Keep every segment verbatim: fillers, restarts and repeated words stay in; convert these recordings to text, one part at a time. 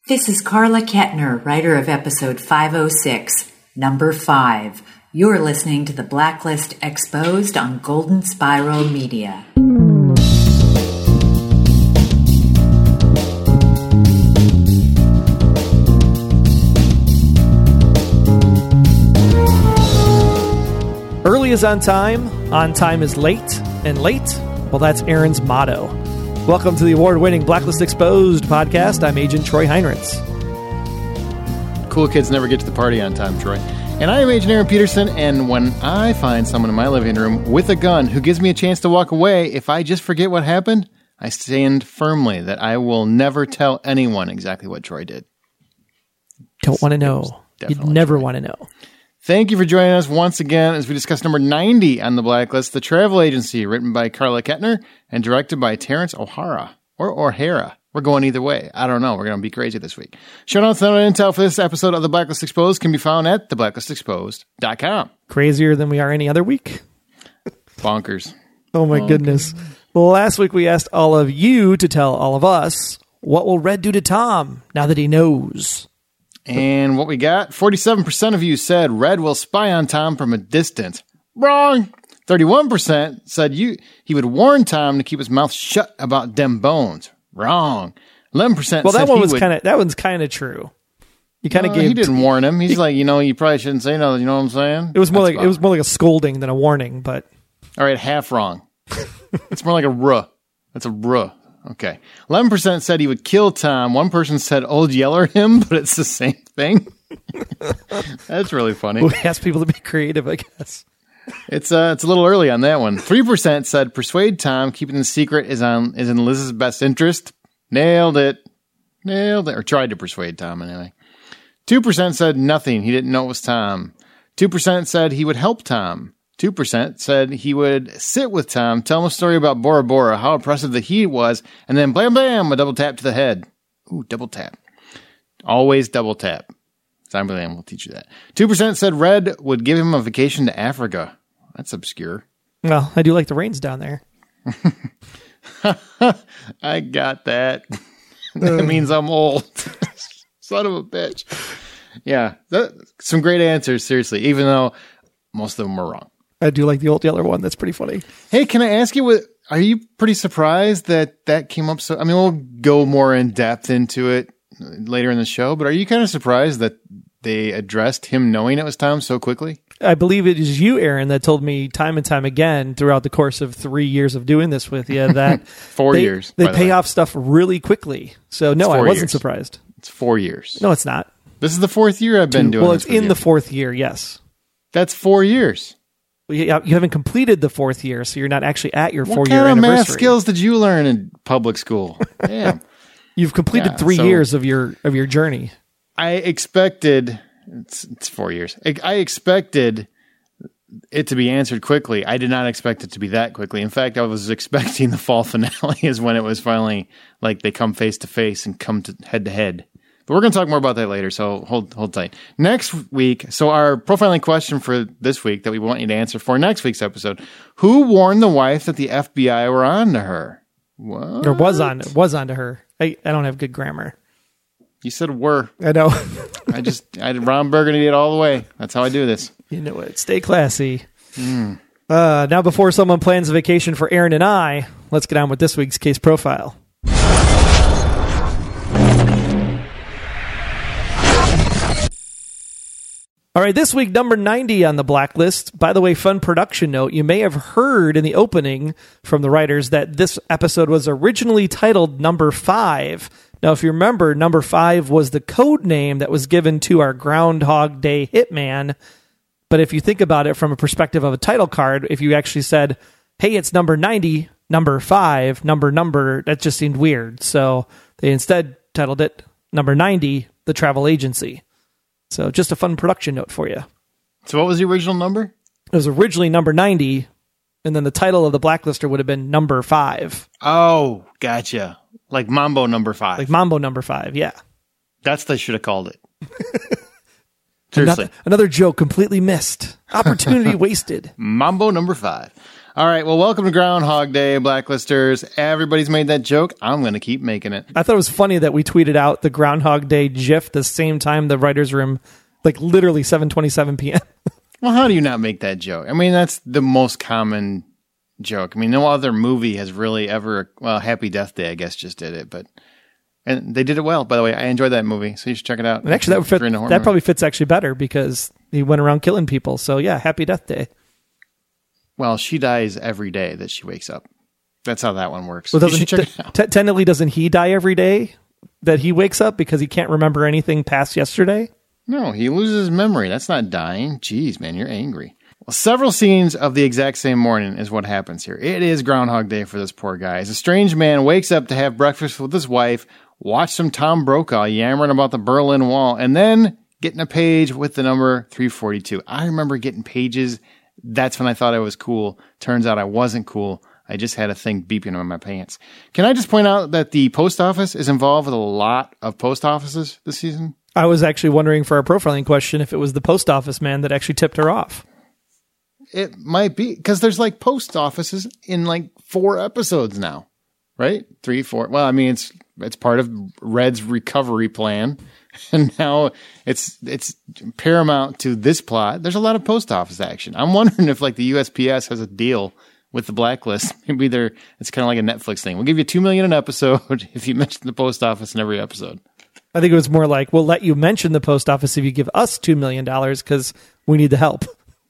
This is Carla Kettner, writer of episode five oh six, number five. You're listening to The Blacklist Exposed on Golden Spiral Media. Early is on time, on time is late, and late, well, that's Aaron's motto. Welcome to the award-winning Blacklist Exposed podcast. I'm Agent Troy Heinrichs. Cool kids never get to the party on time, Troy. And I am Agent Aaron Peterson, and when I find someone in my living room with a gun who gives me a chance to walk away, if I just forget what happened, I stand firmly that I will never tell anyone exactly what Troy did. Don't want to know. You'd never want to know. Thank you for joining us once again as we discuss number ninety on the Blacklist, The Travel Agency, written by Carla Kettner and directed by Terrence O'Hara, or O'Hara. We're going either way. I don't know. We're going to be crazy this week. Show notes and intel for this episode of The Blacklist Exposed can be found at the blacklist exposed dot com. Crazier than we are any other week? Bonkers. Oh my Bonkers. goodness. Well, last week we asked all of you to tell all of us, what will Red do to Tom now that he knows? And what we got, forty-seven percent of you said Red will spy on Tom from a distance. Wrong. thirty-one percent said you he would warn Tom to keep his mouth shut about dem bones. Wrong. eleven percent well, said that one he was would... kind of that one's kind of true. You kind of uh, gave He didn't t- warn him. He's he, like, you know, you probably shouldn't say no, you know what I'm saying? It was more That's like it was more like a scolding than a warning, but all right, half wrong. It's more like a ruh. That's a ruh. Okay. eleven percent said he would kill Tom. One person said Old Yeller him, but it's the same thing. That's really funny. We asked people to be creative, I guess. It's uh, it's a little early on that one. three percent said persuade Tom, keeping the secret is on is in Liz's best interest. Nailed it. Nailed it. Or tried to persuade Tom anyway. two percent said nothing. He didn't know it was Tom. two percent said he would help Tom. two percent said he would sit with Tom, tell him a story about Bora Bora, how impressive the heat was, and then blam blam, a double tap to the head. Ooh, double tap. Always double tap. Time Blam will teach you that. two percent said Red would give him a vacation to Africa. That's obscure. Well, I do like the rains down there. I got that. That means I'm old. Son of a bitch. Yeah, that, some great answers, seriously, even though most of them were wrong. I do like the Old Yeller one. That's pretty funny. Hey, can I ask you, what? Are you pretty surprised that that came up so... I mean, we'll go more in depth into it later in the show, but are you kind of surprised that they addressed him knowing it was Tom so quickly? I believe it is you, Aaron, that told me time and time again throughout the course of three years of doing this with you that four they, years they the pay way. off stuff really quickly. So no, I wasn't years. surprised. It's four years. No, it's not. This is the fourth year I've been Two. doing well, this. Well, it's in you. the fourth year, yes. That's four years. Well, you, you haven't completed the fourth year, so you're not actually at your what four-year kind of anniversary. math skills did you learn in public school? Damn. You've completed Yeah, three so years of your of your journey. I expected... It's, it's four years. I, I expected it to be answered quickly. I did not expect it to be that quickly. In fact, I was expecting the fall finale is when it was finally like they come face to face and come to head to head. But we're going to talk more about that later, so hold hold tight. Next week, so our profiling question for this week that we want you to answer for next week's episode, who warned the wife that the F B I were on to her? What? Or was on was on to her. I, I don't have good grammar. You said were. I know. I just, I did Ron Burgundy it all the way. That's how I do this. You know it. Stay classy. Mm. Uh, now, before someone plans a vacation for Aaron and I, let's get on with this week's case profile. All right, this week, number ninety on the Blacklist. By the way, fun production note, you may have heard in the opening from the writers that this episode was originally titled Number Five. Now, if you remember, Number Five was the code name that was given to our Groundhog Day hitman. But if you think about it from a perspective of a title card, if you actually said, hey, it's number ninety, number five, number number, that just seemed weird. So they instead titled it Number ninety, The Travel Agency. So just a fun production note for you. So what was the original number? It was originally number ninety, and then the title of the Blacklister would have been Number Five. Oh, gotcha. Like Mambo Number Five. Like Mambo Number Five, yeah. That's what they should have called it. Seriously. Another, another joke completely missed. Opportunity wasted. Mambo Number Five. All right, well, welcome to Groundhog Day, Blacklisters. Everybody's made that joke. I'm going to keep making it. I thought it was funny that we tweeted out the Groundhog Day GIF the same time the writer's room, like literally seven twenty-seven p.m. Well, how do you not make that joke? I mean, that's the most common joke. I mean, no other movie has really ever, well, Happy Death Day, I guess, just did it, but and they did it well, by the way. I enjoyed that movie, so you should check it out. And actually, that, would fit, that probably fits actually better because he went around killing people. So, yeah, Happy Death Day. Well, she dies every day that she wakes up. That's how that one works. Well, doesn't he, t- t- technically, doesn't he die every day that he wakes up because he can't remember anything past yesterday? No, he loses memory. That's not dying. Jeez, man, you're angry. Well, several scenes of the exact same morning is what happens here. It is Groundhog Day for this poor guy. As a strange man wakes up to have breakfast with his wife, watch some Tom Brokaw yammering about the Berlin Wall, and then getting a page with the number three forty-two. I remember getting pages. That's when I thought I was cool. Turns out I wasn't cool. I just had a thing beeping in my pants. Can I just point out that the post office is involved with a lot of post offices this season? I was actually wondering for our profiling question if it was the post office man that actually tipped her off. It might be, because there's like post offices in like four episodes now, right? Three, four. Well, I mean, it's it's part of Red's recovery plan. And now it's it's paramount to this plot. There's a lot of post office action. I'm wondering if like the U S P S has a deal with the Blacklist. Maybe they're it's kind of like a Netflix thing. We'll give you two million an episode if you mention the post office in every episode. I think it was more like, we'll let you mention the post office if you give us two million dollars because we need the help.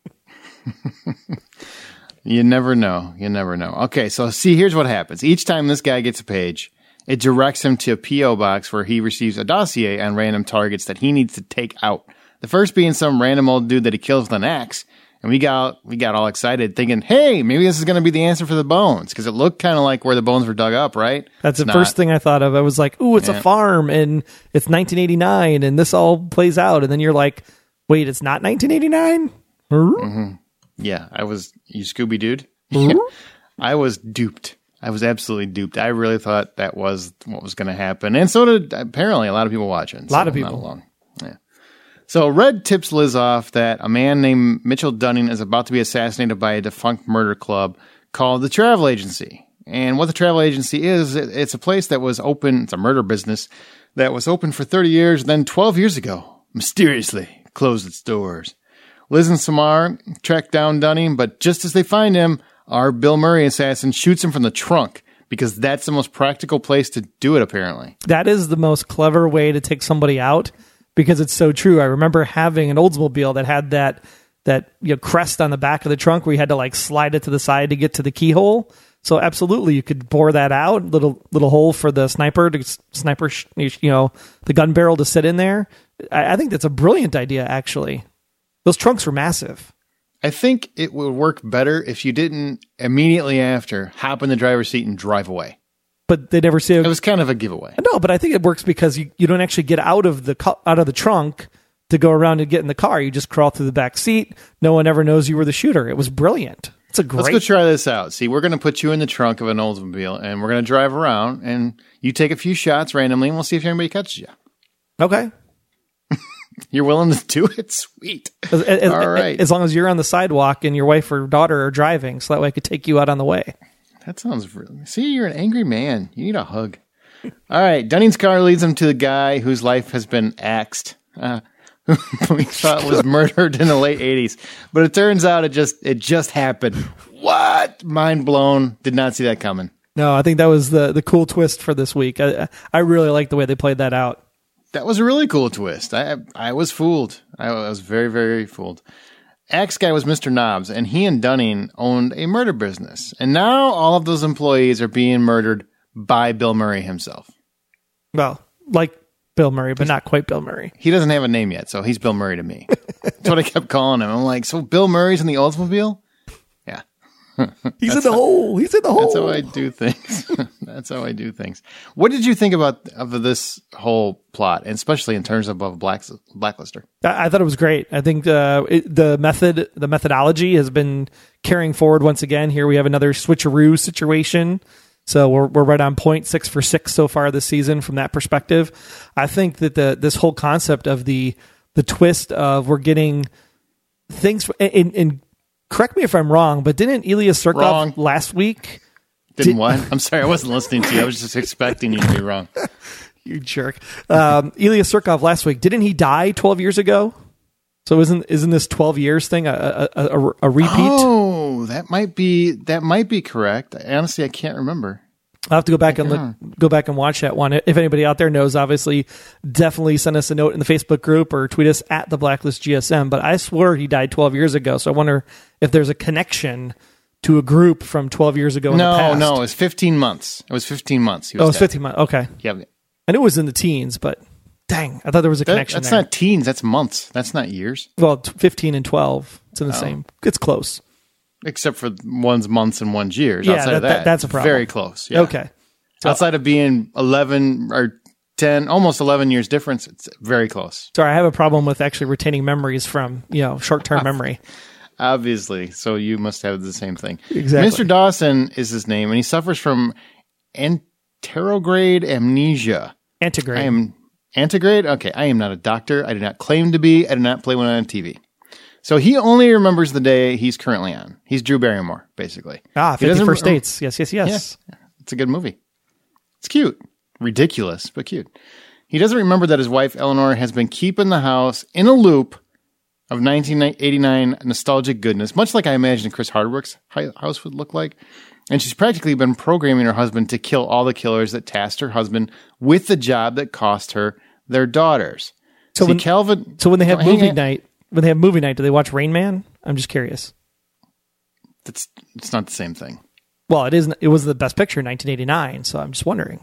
You never know. You never know. Okay, so see, here's what happens. Each time this guy gets a page, it directs him to a P O box where he receives a dossier on random targets that he needs to take out. The first being some random old dude that he kills with an axe. And we got we got all excited thinking, hey, maybe this is going to be the answer for the bones. Because it looked kind of like where the bones were dug up, right? That's it's the not. First thing I thought of. I was like, ooh, it's yeah. a farm and it's nineteen eighty-nine and this all plays out. And then you're like, wait, it's not nineteen eighty-nine? Mm-hmm. Yeah, I was, you Scooby dude. Yeah. I was duped. I was absolutely duped. I really thought that was what was going to happen. And so did apparently a lot of people watching. A lot so of people. Not alone. Yeah. So Red tips Liz off that a man named Mitchell Dunning is about to be assassinated by a defunct murder club called the Travel Agency. And what the Travel Agency is, it's a place that was open, it's a murder business, that was open for thirty years, then twelve years ago, mysteriously closed its doors. Liz and Samar track down Dunning, but just as they find him, our Bill Murray assassin shoots him from the trunk because that's the most practical place to do it, apparently. That is the most clever way to take somebody out because it's so true. I remember having an Oldsmobile that had that that you know, crest on the back of the trunk where you had to like slide it to the side to get to the keyhole. So absolutely, you could bore that out, little little hole for the sniper to sniper, you know, the gun barrel to sit in there. I, I think that's a brilliant idea, actually. Those trunks were massive. I think it would work better if you didn't immediately after hop in the driver's seat and drive away. But they never see a, it was kind of a giveaway. No, but I think it works because you, you don't actually get out of the out of the trunk to go around and get in the car. You just crawl through the back seat. No one ever knows you were the shooter. It was brilliant. It's a great. Let's go try this out. See, we're going to put you in the trunk of an Oldsmobile and we're going to drive around and you take a few shots randomly and we'll see if anybody catches you. Okay. You're willing to do it? Sweet. As, as, All right. As long as you're on the sidewalk and your wife or daughter are driving, so that way I could take you out on the way. That sounds really... See, you're an angry man. You need a hug. All right. Dunning's car leads him to the guy whose life has been axed, uh, who we thought was murdered in the late eighties. But it turns out it just it just happened. What? Mind blown. Did not see that coming. No, I think that was the, the cool twist for this week. I, I really like the way they played that out. That was a really cool twist. I I was fooled. I was very, very fooled. Axe guy was Mister Knobs, and he and Dunning owned a murder business. And now all of those employees are being murdered by Bill Murray himself. Well, like Bill Murray, but not quite Bill Murray. He doesn't have a name yet, so he's Bill Murray to me. That's what I kept calling him. I'm like, so Bill Murray's in the Oldsmobile? Yeah. He's in the how, hole. He's in the hole. That's how I do things. That's how I do things. What did you think about of this whole plot, and especially in terms of, of Black, Blacklister? I, I thought it was great. I think uh, it, the method, the methodology has been carrying forward once again. Here we have another switcheroo situation. So we're we're right on point, six for six so far this season from that perspective. I think that the this whole concept of the the twist of we're getting things in in correct me if I'm wrong, but didn't Ilya Surkov Wrong. last week? Didn't Did- what? I'm sorry, I wasn't listening to you. I was just expecting you to be wrong. You jerk. Um, Ilya Surkov last week, didn't he die twelve years ago? So isn't isn't this twelve years thing a a, a, a repeat? Oh, that might be that might be correct. Honestly, I can't remember. I'll have to go back and Yeah. look, go back and watch that one. If anybody out there knows, obviously, definitely send us a note in the Facebook group or tweet us at the Blacklist G S M. But I swear he died twelve years ago. So I wonder if there's a connection to a group from twelve years ago. In No, the past. no, it was fifteen months. It was fifteen months. He Oh, it was dead. fifteen months. Okay. Yeah, I knew it was in the teens, but dang, I thought there was a that, connection that's there. not teens. That's months. That's not years. Well, t- fifteen and twelve. It's in the Oh. same. It's close. Except for one's months and one's years. Yeah, Outside that- of that, that- that's a problem. Very close. Yeah. Okay. So- Outside of being eleven or ten, almost eleven years difference, it's very close. Sorry, I have a problem with actually retaining memories from, you know, short-term memory. Obviously. So you must have the same thing. Exactly. Mister Dawson is his name, and he suffers from anterograde amnesia. Antigrade. I am antigrade? Okay, I am not a doctor. I do not claim to be. I do not play one on T V. So he only remembers the day he's currently on. He's Drew Barrymore, basically. ah, He doesn't fifty-first rem- Dates. Yes, yes, yes. Yeah, it's a good movie. It's cute. Ridiculous, but cute. He doesn't remember that his wife, Eleanor, has been keeping the house in a loop of nineteen eighty-nine nostalgic goodness, much like I imagined Chris Hardwick's hi- house would look like. And she's practically been programming her husband to kill all the killers that tasked her husband with the job that cost her their daughters. So See, when- Calvin. So when they have Hang movie on. night, when they have movie night, do they watch Rain Man? I'm just curious. That's, it's not the same thing. Well, it isn't. It was the best picture in nineteen eighty-nine, so I'm just wondering.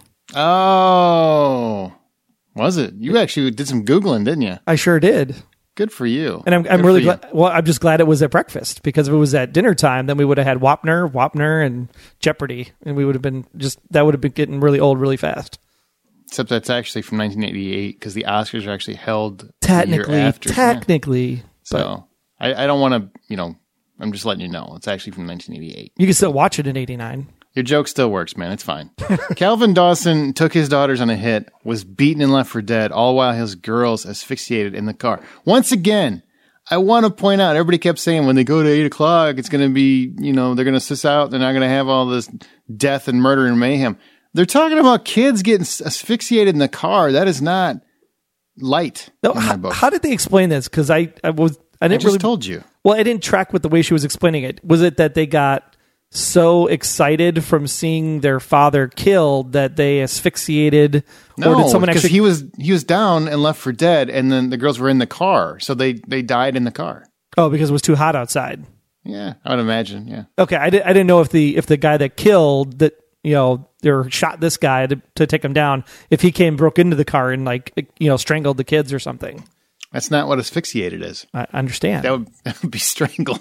Oh, was it? You actually did some Googling, didn't you? I sure did, Good for you. and I'm, I'm Good really for you. glad. Well, I'm just glad it was at breakfast, because if it was at dinner time, then we would have had Wapner, Wapner, and Jeopardy, and we would have been just that would have been getting really old really fast. Except that's actually from nineteen eighty-eight because the Oscars are actually held the Technically, year after. Yeah. technically, but So I, I don't want to, you know, I'm just letting you know. It's actually from nineteen eighty-eight. you can still watch it in eighty-nine. Your joke still works, man. It's fine. Calvin Dawson took his daughters on a hit, was beaten and left for dead, all while his girls asphyxiated in the car. Once again, I want to point out, everybody kept saying when they go to eight o'clock, it's going to be, you know, they're going to sis out. They're not going to have all this death and murder and mayhem. They're talking about kids getting asphyxiated in the car. That is not light No, in my how, book. how did they explain this? Because I, I was I I didn't just really told you. Well, I didn't track with the way she was explaining it. Was it that they got so excited from seeing their father killed that they asphyxiated, No, or did someone because actually? he was he was down and left for dead, and then the girls were in the car, so they they died in the car. oh, because it was too hot outside. Yeah, I would imagine. Yeah, Okay, I, did, I didn't know if the if the guy that killed that you know or shot this guy to, to take him down, if he came broke into the car and like you know strangled the kids or something. that's not what asphyxiated is. I understand. That would, that would be strangled.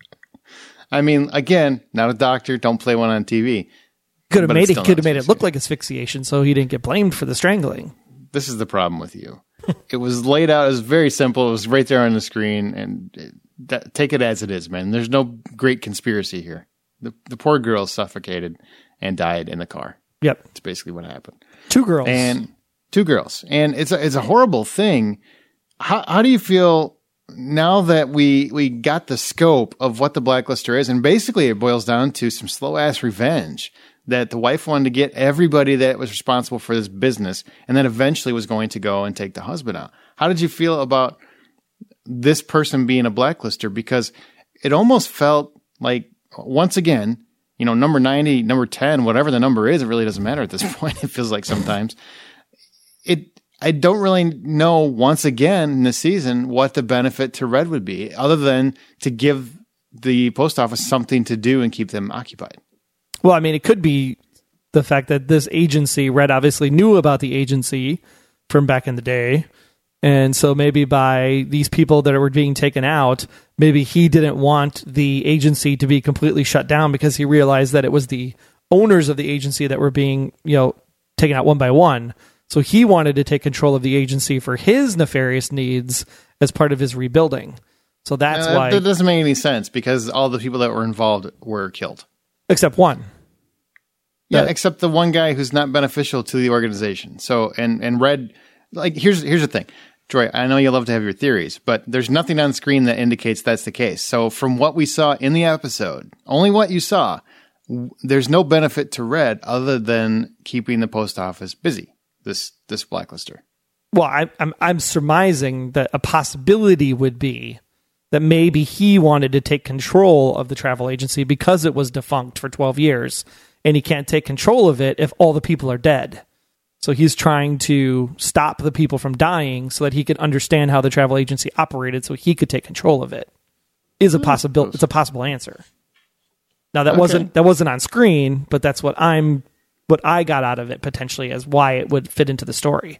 I mean, again, not a doctor. Don't play one on T V. could have but made it's it still could not have made it look like asphyxiation, so he didn't get blamed for the strangling. This is the problem with you. It was laid out. It was very simple. It was right there on the screen, and it, that, take it as it is, man. There's no great conspiracy here. The the poor girl suffocated and died in the car. Yep, That's basically what happened. two girls. And two girls, and it's a, it's a horrible thing. How how do you feel now that we we got the scope of what the Blacklister is? And basically, it boils down to some slow ass revenge that the wife wanted to get everybody that was responsible for this business, and then eventually was going to go and take the husband out. How did you feel about this person being a Blacklister? Because it almost felt like, once again, you know, number ninety, number ten, whatever the number is, it really doesn't matter at this point. It feels like sometimes it. I don't really know, once again in this season, what the benefit to Red would be, other than to give the post office something to do and keep them occupied. Well, I mean, it could be the fact that this agency, Red obviously knew about the agency from back in the day. And so maybe by these people that were being taken out, maybe he didn't want the agency to be completely shut down because he realized that it was the owners of the agency that were being, you know, taken out one by one. So he wanted to take control of the agency for his nefarious needs as part of his rebuilding. So that's Uh, why, that doesn't make any sense because all the people that were involved were killed. except one. Yeah, Yeah. except the one guy who's not beneficial to the organization. So, and and Red, like here's here's the thing: Troy, I know you love to have your theories, but there's nothing on screen that indicates that's the case. So from what we saw in the episode, only what you saw, w- there's no benefit to Red other than keeping the post office busy, this this blacklister. Well, I, I'm I'm surmising that a possibility would be that maybe he wanted to take control of the travel agency because it was defunct for twelve years, and he can't take control of it if all the people are dead. So he's trying to stop the people from dying so that he could understand how the travel agency operated so he could take control of it. Is a possibility. It's a possible answer. Now that okay. wasn't that wasn't on screen, but that's what I'm what I got out of it potentially as why it would fit into the story.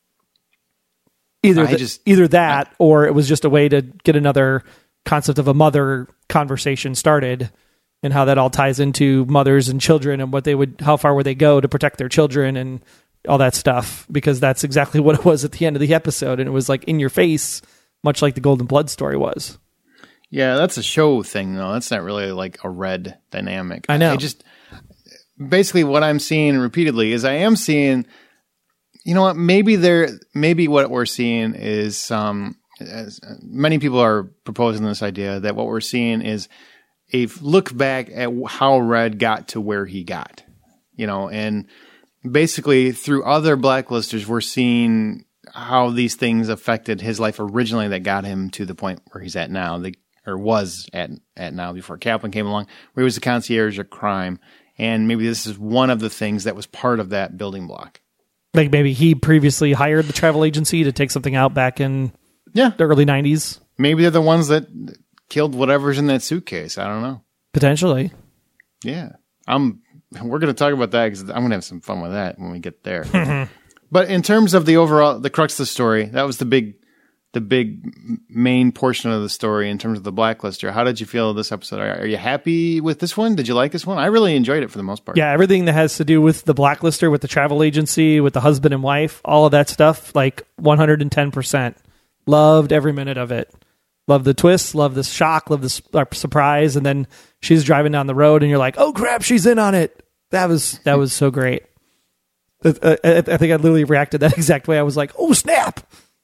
Either the, just, either that I, or it was just a way to get another concept of a mother conversation started and how that all ties into mothers and children and what they would how far would they go to protect their children and all that stuff, because that's exactly what it was at the end of the episode. And it was like in your face, much like the Golden Blood story was. Yeah, that's a show thing, though. That's not really like a Red dynamic. I know. I just basically what I'm seeing repeatedly is I am seeing, you know what, maybe there, maybe what we're seeing is, um, as many people are proposing this idea that what we're seeing is a look back at how Red got to where he got, you know, and basically, through other blacklisters, we're seeing how these things affected his life originally that got him to the point where he's at now, the, or was at at now before Kaplan came along, where he was the concierge of crime. And maybe this is one of the things that was part of that building block. Like maybe he previously hired the travel agency to take something out back in yeah. the early nineties. Maybe they're the ones that killed whatever's in that suitcase. I don't know. Potentially. Yeah. I'm... We're going to talk about that because I'm going to have some fun with that when we get there. But in terms of the overall, the crux of the story, that was the big, the big main portion of the story in terms of the blacklister. How did you feel this episode? Are, are you happy with this one? Did you like this one? I really enjoyed it for the most part. Yeah, everything that has to do with the blacklister, with the travel agency, with the husband and wife, all of that stuff, like one hundred ten percent. Loved every minute of it. Love the twist, love the shock, love the uh, surprise, and then she's driving down the road, and you're like, "Oh crap, she's in on it!" That was that was so great. I, I, I think I literally reacted that exact way. I was like, "Oh snap!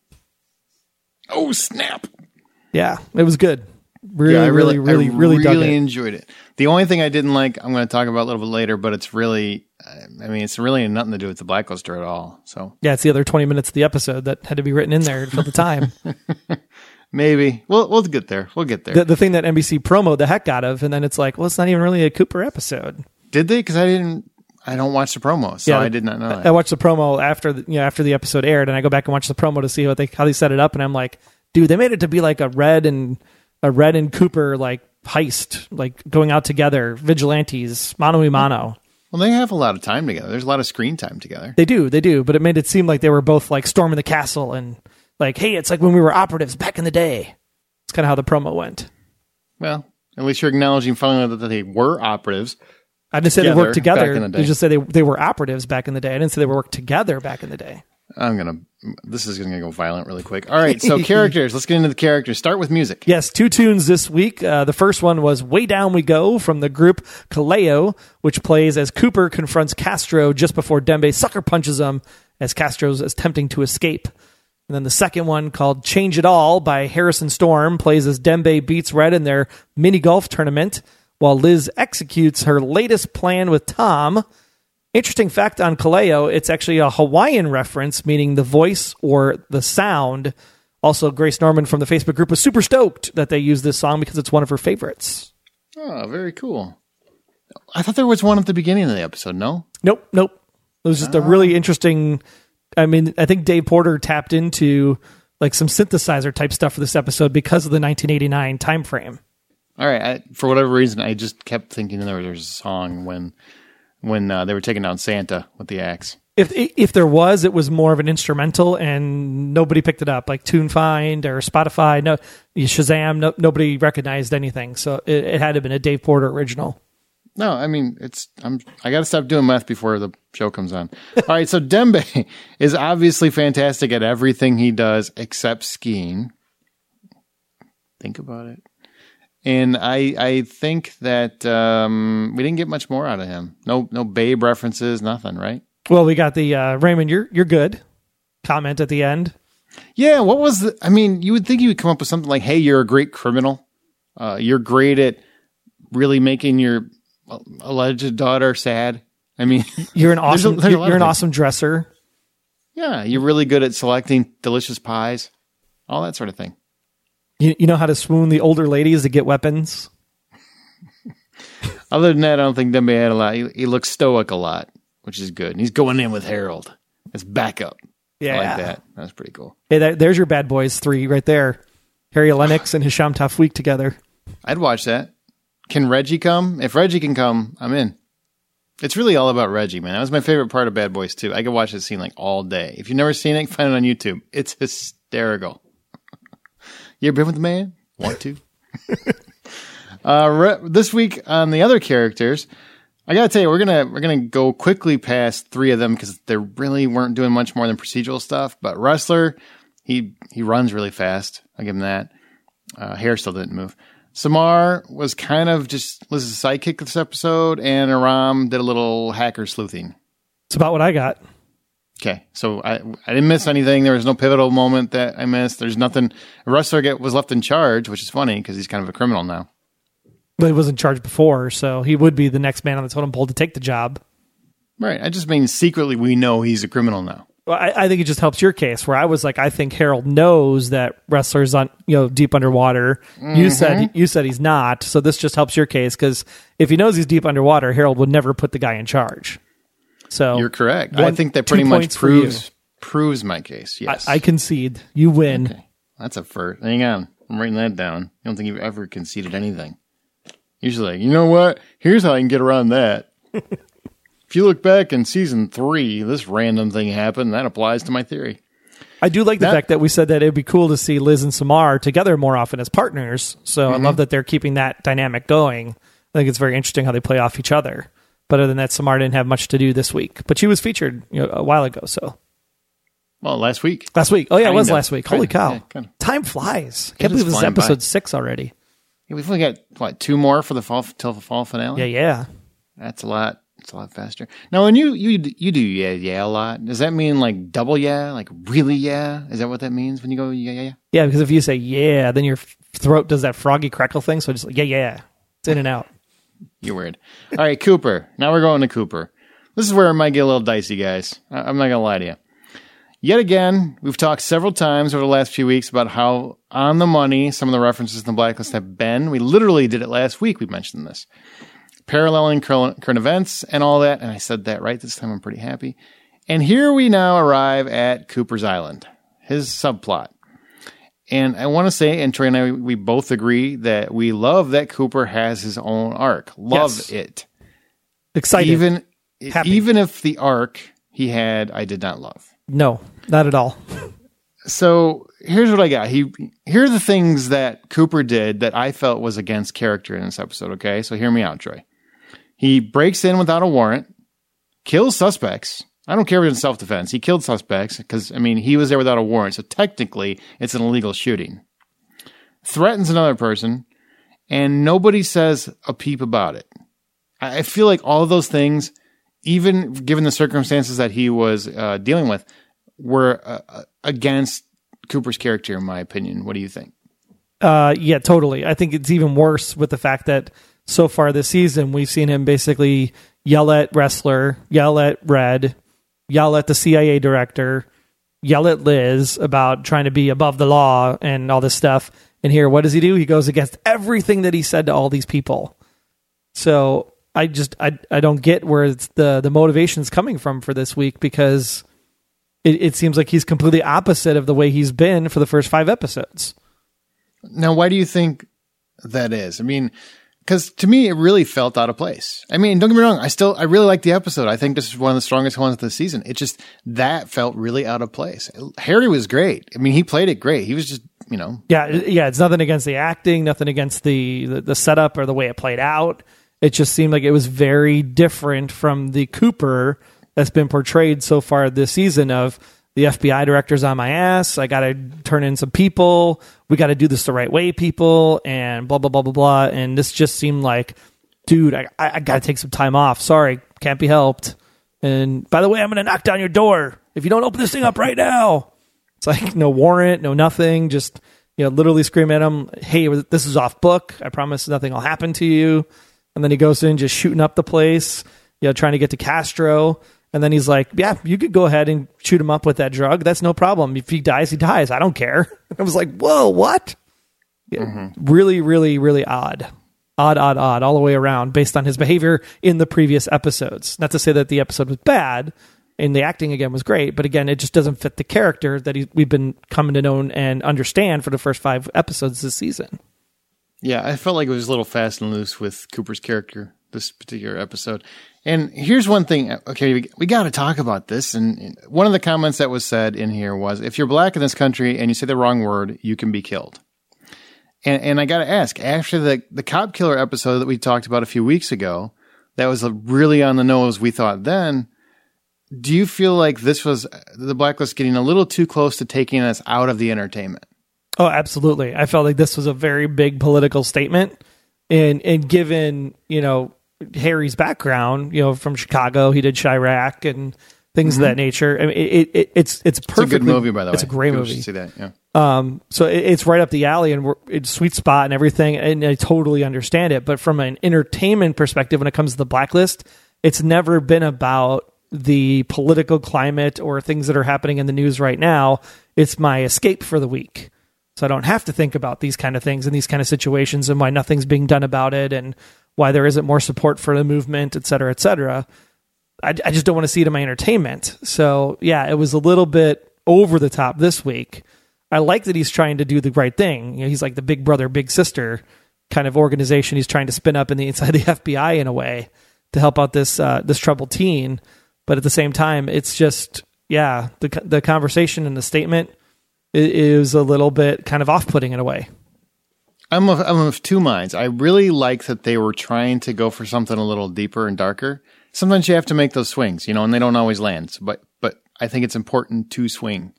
Oh snap!" Yeah, it was good. Really, yeah, I really, really, really, I really, really dug it. enjoyed it. The only thing I didn't like, I'm going to talk about a little bit later, but it's really, I mean, it's really nothing to do with the blacklister at all. So yeah, it's the other twenty minutes of the episode that had to be written in there for the time. Maybe. We'll we'll get there. We'll get there. The, the thing that N B C promoed the heck out of, and then it's like, well, it's not even really a Cooper episode. Did they? Because I didn't. I don't watch the promo, so yeah, I did not know that. I watched the promo after the, you know after the episode aired, and I go back and watch the promo to see what they how they set it up, and I'm like, dude, they made it to be like a Red and a Red and Cooper like heist, like going out together, vigilantes, mano a mano. Well, they have a lot of time together. There's a lot of screen time together. They do, they do, but it made it seem like they were both like storming the castle and like, hey, it's like when we were operatives back in the day. It's kind of how the promo went. Well, at least you're acknowledging finally that they were operatives. I didn't say they worked together. The I just said they they were operatives back in the day. I didn't say they worked together back in the day. I'm gonna. This is gonna go violent really quick. All right, so characters. Let's get into the characters. Start with music. Yes, two tunes this week. Uh, the first one was "Way Down We Go" from the group Kaleo, which plays as Cooper confronts Castro just before Dembe sucker punches him as Castro's attempting to escape. And then the second one, called "Change It All" by Harrison Storm, plays as Dembe beats Red in their mini golf tournament, while Liz executes her latest plan with Tom. Interesting fact on Kaleo, it's actually a Hawaiian reference, meaning the voice or the sound. Also, Grace Norman from the Facebook group was super stoked that they used this song because it's one of her favorites. Oh, very cool. I thought there was one at the beginning of the episode, no? Nope, nope. It was just oh. a really interesting... I mean, I think Dave Porter tapped into like some synthesizer type stuff for this episode because of the nineteen eighty-nine time frame. All right. I, for whatever reason, I just kept thinking there was a song when when uh, they were taking down Santa with the axe. If if there was, it was more of an instrumental, and nobody picked it up, like TuneFind or Spotify. No, Shazam. No, nobody recognized anything, so it, it had to have been a Dave Porter original. No, I mean it's. I'm. I got to stop doing meth before the show comes on. All right. So Dembe is obviously fantastic at everything he does except skiing. Think about it. And I I think that um, we didn't get much more out of him. No no Babe references, nothing, right? Well, we got the uh, Raymond, you're you're good comment at the end. Yeah, what was the... I mean, you would think you would come up with something like, hey, you're a great criminal. Uh, you're great at really making your alleged daughter sad. I mean... You're an awesome, there's a, there's you're, you're an awesome dresser. Yeah, you're really good at selecting delicious pies. All that sort of thing. You, you know how to swoon the older ladies to get weapons? Other than that, I don't think Dembe had a lot. He, he looks stoic a lot, which is good. And he's going in with Harold as backup. Yeah. I like that. That's pretty cool. Hey, that, there's your bad boys three right there. Harry Lennox and Hisham Tafweek together. I'd watch that. Can Reggie come? If Reggie can come, I'm in. It's really all about Reggie, man. That was my favorite part of Bad Boys two. I could watch this scene like all day. If you've never seen it, find it on YouTube. It's hysterical. You ever been with the man? Want to? uh, re- this week on the other characters, I gotta tell you, we're gonna we're gonna go quickly past three of them because they really weren't doing much more than procedural stuff. But Wrestler, he he runs really fast. I'll give him that. Uh, hair still didn't move. Samar was kind of just Liz's sidekick this episode, and Aram did a little hacker sleuthing. It's about what I got. Okay, so I I didn't miss anything. There was no pivotal moment that I missed. There's nothing. Wrestler get, was left in charge, which is funny because he's kind of a criminal now. But he was in charge before, so he would be the next man on the totem pole to take the job. Right. I just mean secretly we know he's a criminal now. Well, I, I think it just helps your case, where I was like, I think Harold knows that Wrestler's on, you know, deep underwater. Mm-hmm. You said you said he's not, so this just helps your case because if he knows he's deep underwater, Harold would never put the guy in charge. So you're correct. One, I think that pretty much proves proves my case. Yes, I, I concede. You win. Okay. That's a first. Hang on, I'm writing that down. I don't think you've ever conceded anything. Usually, like, you know what? Here's how I can get around that. If you look back in season three, this random thing happened. That applies to my theory. I do like the that, fact that we said that it'd be cool to see Liz and Samar together more often as partners. So mm-hmm. I love that they're keeping that dynamic going. I think it's very interesting how they play off each other. But other than that, Samar didn't have much to do this week. But she was featured, you know, a while ago. So, well, last week. Last week. Oh yeah, kind it was of. Last week. Holy kind cow! of. Time flies. Can't believe this is episode by. six already. Yeah, we've only got what two more for the fall till the fall finale. Yeah, yeah. That's a lot. It's a lot faster. Now, when you you you do yeah yeah a lot, does that mean like double yeah, like really yeah? Is that what that means when you go yeah yeah yeah? Yeah, because if you say yeah, then your throat does that froggy crackle thing. So just like yeah yeah, it's in and out. You're weird. All right, Cooper. Now we're going to Cooper. This is where it might get a little dicey, guys. I'm not gonna lie to you. Yet again, we've talked several times over the last few weeks about how on the money some of the references in the Blacklist have been. We literally did it last week. We mentioned this. Paralleling current events and all that. And I said that right this time. I'm pretty happy. And here we now arrive at Cooper's Island, his subplot. And I want to say, and Troy and I, we both agree that we love that Cooper has his own arc. Love yes. it. Excited. Even, Happy. even if the arc he had, I did not love. No, not at all. So here's what I got. He here are the things that Cooper did that I felt was against character in this episode. Okay, so hear me out, Troy. He breaks in without a warrant, kills suspects. I don't care if it's in self-defense. He killed suspects because, I mean, he was there without a warrant. So technically, it's an illegal shooting. Threatens another person, and nobody says a peep about it. I feel like all of those things, even given the circumstances that he was uh, dealing with, were uh, against Cooper's character, in my opinion. What do you think? Uh, yeah, totally. I think it's even worse with the fact that so far this season, we've seen him basically yell at Wrestler, yell at Red, yell at the C I A director, yell at Liz about trying to be above the law and all this stuff. And here, what does he do? He goes against everything that he said to all these people. So I just, I, I don't get where it's the, the motivation's coming from for this week, because it, it seems like he's completely opposite of the way he's been for the first five episodes. Now, why do you think that is? I mean, because to me, it really felt out of place. I mean, don't get me wrong. I still, I really like the episode. I think this is one of the strongest ones of the season. It just, that felt really out of place. Harry was great. I mean, he played it great. He was just, you know. Yeah. Yeah. It's nothing against the acting, nothing against the, the, the setup or the way it played out. It just seemed like it was very different from the Cooper that's been portrayed so far this season of the F B I director's on my ass. I got to turn in some people. We got to do this the right way, people, and blah, blah, blah, blah, blah. And this just seemed like, dude, I, I got to take some time off. Sorry, can't be helped. And by the way, I'm going to knock down your door if you don't open this thing up right now. It's like no warrant, no nothing, just, you know, literally scream at him, hey, this is off book. I promise nothing will happen to you. And then he goes in just shooting up the place, you know, trying to get to Castro. And then he's like, yeah, you could go ahead and shoot him up with that drug. That's no problem. If he dies, he dies. I don't care. I was like, whoa, what? Yeah, mm-hmm. Really, really, really odd. Odd, odd, odd, all the way around based on his behavior in the previous episodes. Not to say that the episode was bad and the acting, again, was great. But again, it just doesn't fit the character that he, we've been coming to know and understand for the first five episodes this season. Yeah, I felt like it was a little fast and loose with Cooper's character this particular episode. And here's one thing. Okay, we, we got to talk about this. And, and one of the comments that was said in here was, if you're black in this country and you say the wrong word, you can be killed. And, and I got to ask, after the, the cop killer episode that we talked about a few weeks ago, that was a really on the nose, we thought then, do you feel like this was the Blacklist getting a little too close to taking us out of the entertainment? Oh, absolutely. I felt like this was a very big political statement. And, and given, you know, Harry's background, you know, from Chicago, he did Chirac and things mm-hmm. of that nature. I mean, it, it, it's it's perfectly. It's a good movie, by the way. It's a great People movie. should see that, yeah. Um, so it, it's right up the alley, and we're, it's sweet spot and everything, and I totally understand it. But from an entertainment perspective, when it comes to the Blacklist, it's never been about the political climate or things that are happening in the news right now. It's my escape for the week. So I don't have to think about these kind of things and these kind of situations and why nothing's being done about it and why there isn't more support for the movement, et cetera, et cetera. I, I just don't want to see it in my entertainment. So yeah, it was a little bit over the top this week. I like that he's trying to do the right thing. You know, he's like the big brother, big sister kind of organization he's trying to spin up in the inside the F B I in a way to help out this uh, this troubled teen. But at the same time, it's just, yeah, the the conversation and the statement is a little bit kind of off-putting in a way. I'm of, I'm of two minds. I really like that they were trying to go for something a little deeper and darker. Sometimes you have to make those swings, you know, and they don't always land. But but I think it's important to swing.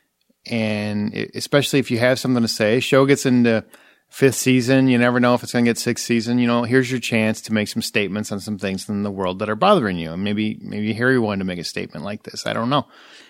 And it, especially if you have something to say. Show gets into fifth season. You never know if it's going to get sixth season. You know, here's your chance to make some statements on some things in the world that are bothering you. And maybe maybe Harry wanted to make a statement like this. I don't know.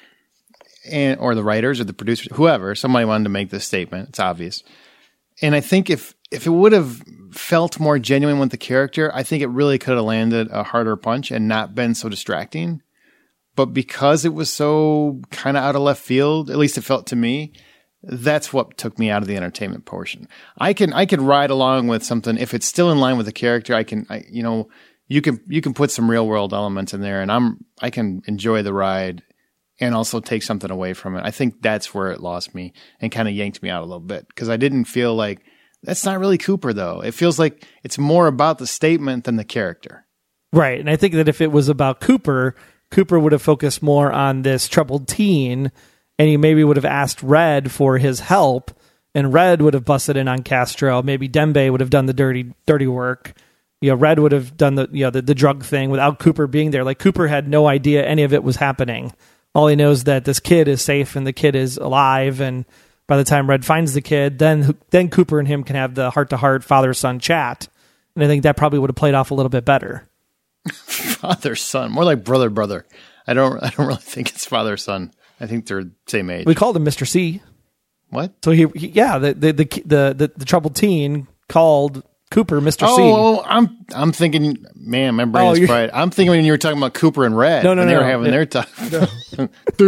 And or the writers or the producers, whoever, somebody wanted to make this statement. It's obvious. And I think if if it would have felt more genuine with the character, I think it really could have landed a harder punch and not been so distracting. But because it was so kind of out of left field, at least it felt to me, that's what took me out of the entertainment portion. I can I can ride along with something if it's still in line with the character. I can, I, you know, you can you can put some real world elements in there, and I'm I can enjoy the ride and also take something away from it. I think that's where it lost me and kind of yanked me out a little bit because I didn't feel like that's not really Cooper though. It feels like it's more about the statement than the character. Right, and I think that if it was about Cooper, Cooper would have focused more on this troubled teen, and he maybe would have asked Red for his help, and Red would have busted in on Castro. Maybe Dembe would have done the dirty, dirty work. You know, Red would have done the, you know, the, the drug thing without Cooper being there. Like Cooper had no idea any of it was happening. All he knows that this kid is safe and the kid is alive. And by the time Red finds the kid, then then Cooper and him can have the heart to heart father son chat. And I think that probably would have played off a little bit better. Father son, more like brother brother. I don't I don't really think it's father son. I think they're same age. We called him Mister C. What? So he, he yeah, the the, the the the the troubled teen called Cooper Mister Oh, C. Oh, I'm I'm thinking, man, my brain Oh, is you're- fried. I'm thinking when you were talking about Cooper and Red. No, no, when no, they were no. having Yeah. their time.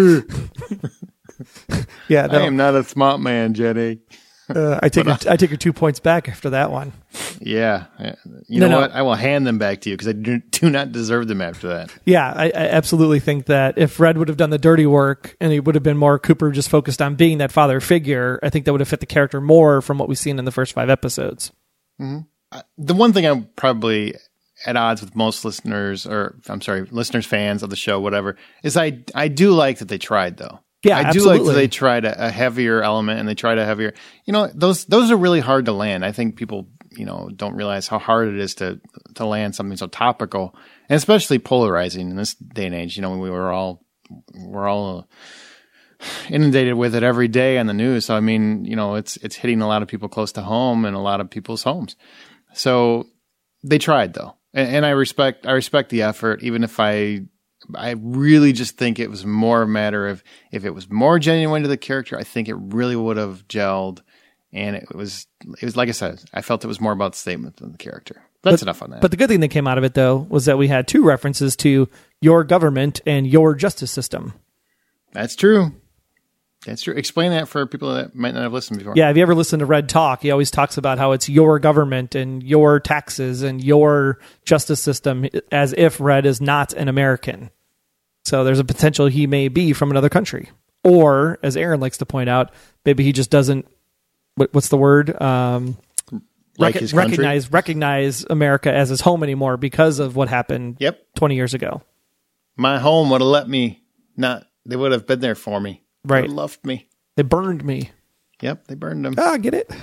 Yeah, no, I am not a smart man, Jenny. uh, I take your, I take your two points back after that one. Yeah. You No, know no. what? I will hand them back to you because I do, do not deserve them after that. Yeah, I, I absolutely think that if Red would have done the dirty work and he would have been more Cooper just focused on being that father figure, I think that would have fit the character more from what we've seen in the first five episodes. The one thing I'm probably at odds with most listeners, or I'm sorry, listeners, fans of the show, whatever, is I I do like that they tried though. Yeah, I do absolutely. like that they tried a, a heavier element and they tried a heavier. You know, those those are really hard to land. I think people, you know, don't realize how hard it is to to land something so topical and especially polarizing in this day and age. You know, we were all we're all inundated with it every day on the news. So I mean, you know, it's it's hitting a lot of people close to home and a lot of people's homes. So they tried though, and, and I respect I respect the effort, even if I I really just think it was more a matter of if it was more genuine to the character, I think it really would have gelled. And it was, it was like I said, I felt it was more about the statement than the character. That's but, enough on that. But the good thing that came out of it, though, was that we had two references to your government and your justice system. That's true. That's true. Explain that for people that might not have listened before. Yeah, if you ever listen to Red Talk, he always talks about how it's your government and your taxes and your justice system, as if Red is not an American. So there's a potential he may be from another country. Or, as Aaron likes to point out, maybe he just doesn't, what, what's the word? Um, like rec- his country? recognize, recognize America as his home anymore because of what happened Yep. twenty years ago. My home would have let me not, they would have been there for me. Right. They loved me. They burned me. Yep, they burned them. Ah, get it?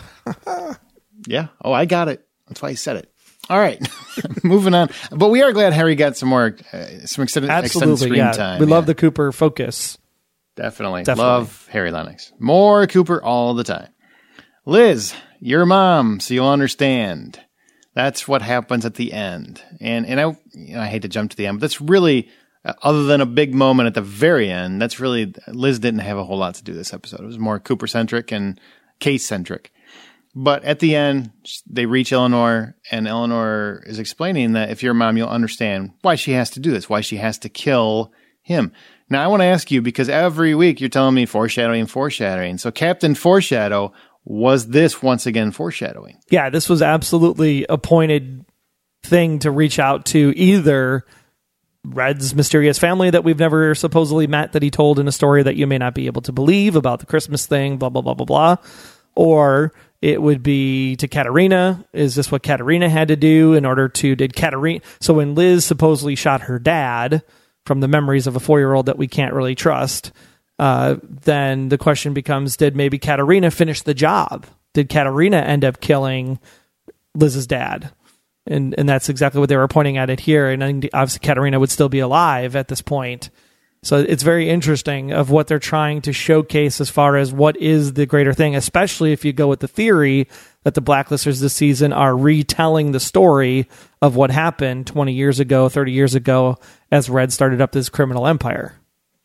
Yeah. Oh, I got it. That's why he said it. All right. Moving on. But we are glad Harry got some more, uh, some extended, extended Absolutely, screen yeah. time. We yeah. love the Cooper focus. Definitely. Definitely. Love Harry Lennox. More Cooper all the time. Liz, your mom, so you'll understand. That's what happens at the end. And and I you know, I hate to jump to the end, but that's really, uh, other than a big moment at the very end, that's really, Liz didn't have a whole lot to do this episode. It was more Cooper-centric and case-centric. But at the end, they reach Eleanor, and Eleanor is explaining that if you're a mom, you'll understand why she has to do this, why she has to kill him. Now, I want to ask you, because every week you're telling me foreshadowing, foreshadowing. So Captain Foreshadow, was this once again foreshadowing? Yeah, this was absolutely a pointed thing to reach out to either Red's mysterious family that we've never supposedly met, that he told in a story that you may not be able to believe about the Christmas thing, blah, blah, blah, blah, blah. Or it would be to Katerina. Is this what Katerina had to do in order to, did Katerina, so when Liz supposedly shot her dad from the memories of a four-year-old that we can't really trust, uh, then the question becomes, did maybe Katerina finish the job? Did Katerina end up killing Liz's dad? And and that's exactly what they were pointing at it here. And I think obviously Katerina would still be alive at this point. So it's very interesting of what they're trying to showcase as far as what is the greater thing, especially if you go with the theory that the Blacklisters this season are retelling the story of what happened twenty years ago, thirty years ago, as Red started up this criminal empire.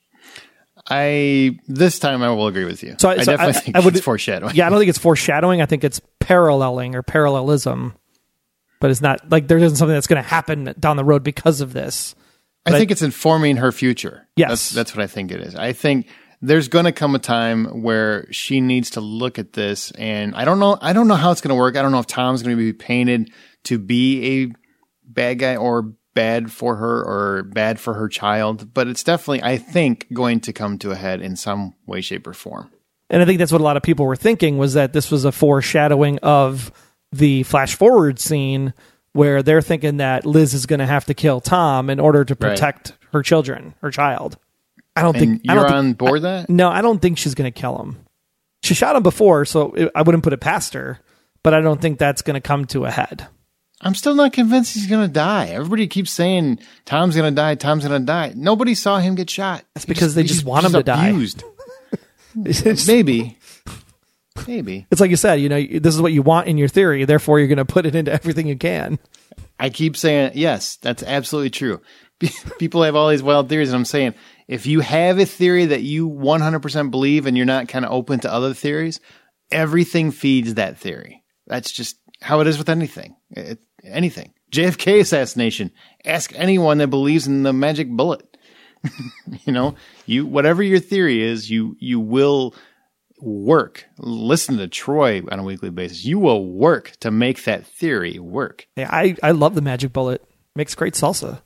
I this time I will agree with you. So, I so definitely I, think I would, it's foreshadowing. Yeah, I don't think it's foreshadowing. I think it's paralleling or parallelism. But it's not like there isn't something that's going to happen down the road because of this. I But think it's informing her future. Yes. That's, that's what I think it is. I think there's going to come a time where she needs to look at this, and I don't know, I don't know how it's going to work. I don't know if Tom's going to be painted to be a bad guy or bad for her or bad for her child, but it's definitely, I think, going to come to a head in some way, shape, or form. And I think that's what a lot of people were thinking, was that this was a foreshadowing of the flash forward scene where they're thinking that Liz is going to have to kill Tom in order to protect right. her children, her child. I don't and think you're I don't on think, board I, that? No, I don't think she's going to kill him. She shot him before, so it, I wouldn't put it past her, but I don't think that's going to come to a head. I'm still not convinced he's going to die. Everybody keeps saying Tom's going to die, Tom's going to die. Nobody saw him get shot. That's because just, they just want him to abused. die. Maybe. Maybe. It's like you said, you know, this is what you want in your theory, therefore you're going to put it into everything you can. I keep saying, yes, that's absolutely true. People have all these wild theories, and I'm saying, if you have a theory that you one hundred percent believe and you're not kind of open to other theories, everything feeds that theory. That's just how it is with anything. It, anything. J F K assassination. Ask anyone that believes in the magic bullet. You know, you whatever your theory is, you you will work. Listen to Troy on a weekly basis. You will work to make that theory work. Yeah, I, I love the magic bullet. Makes great salsa.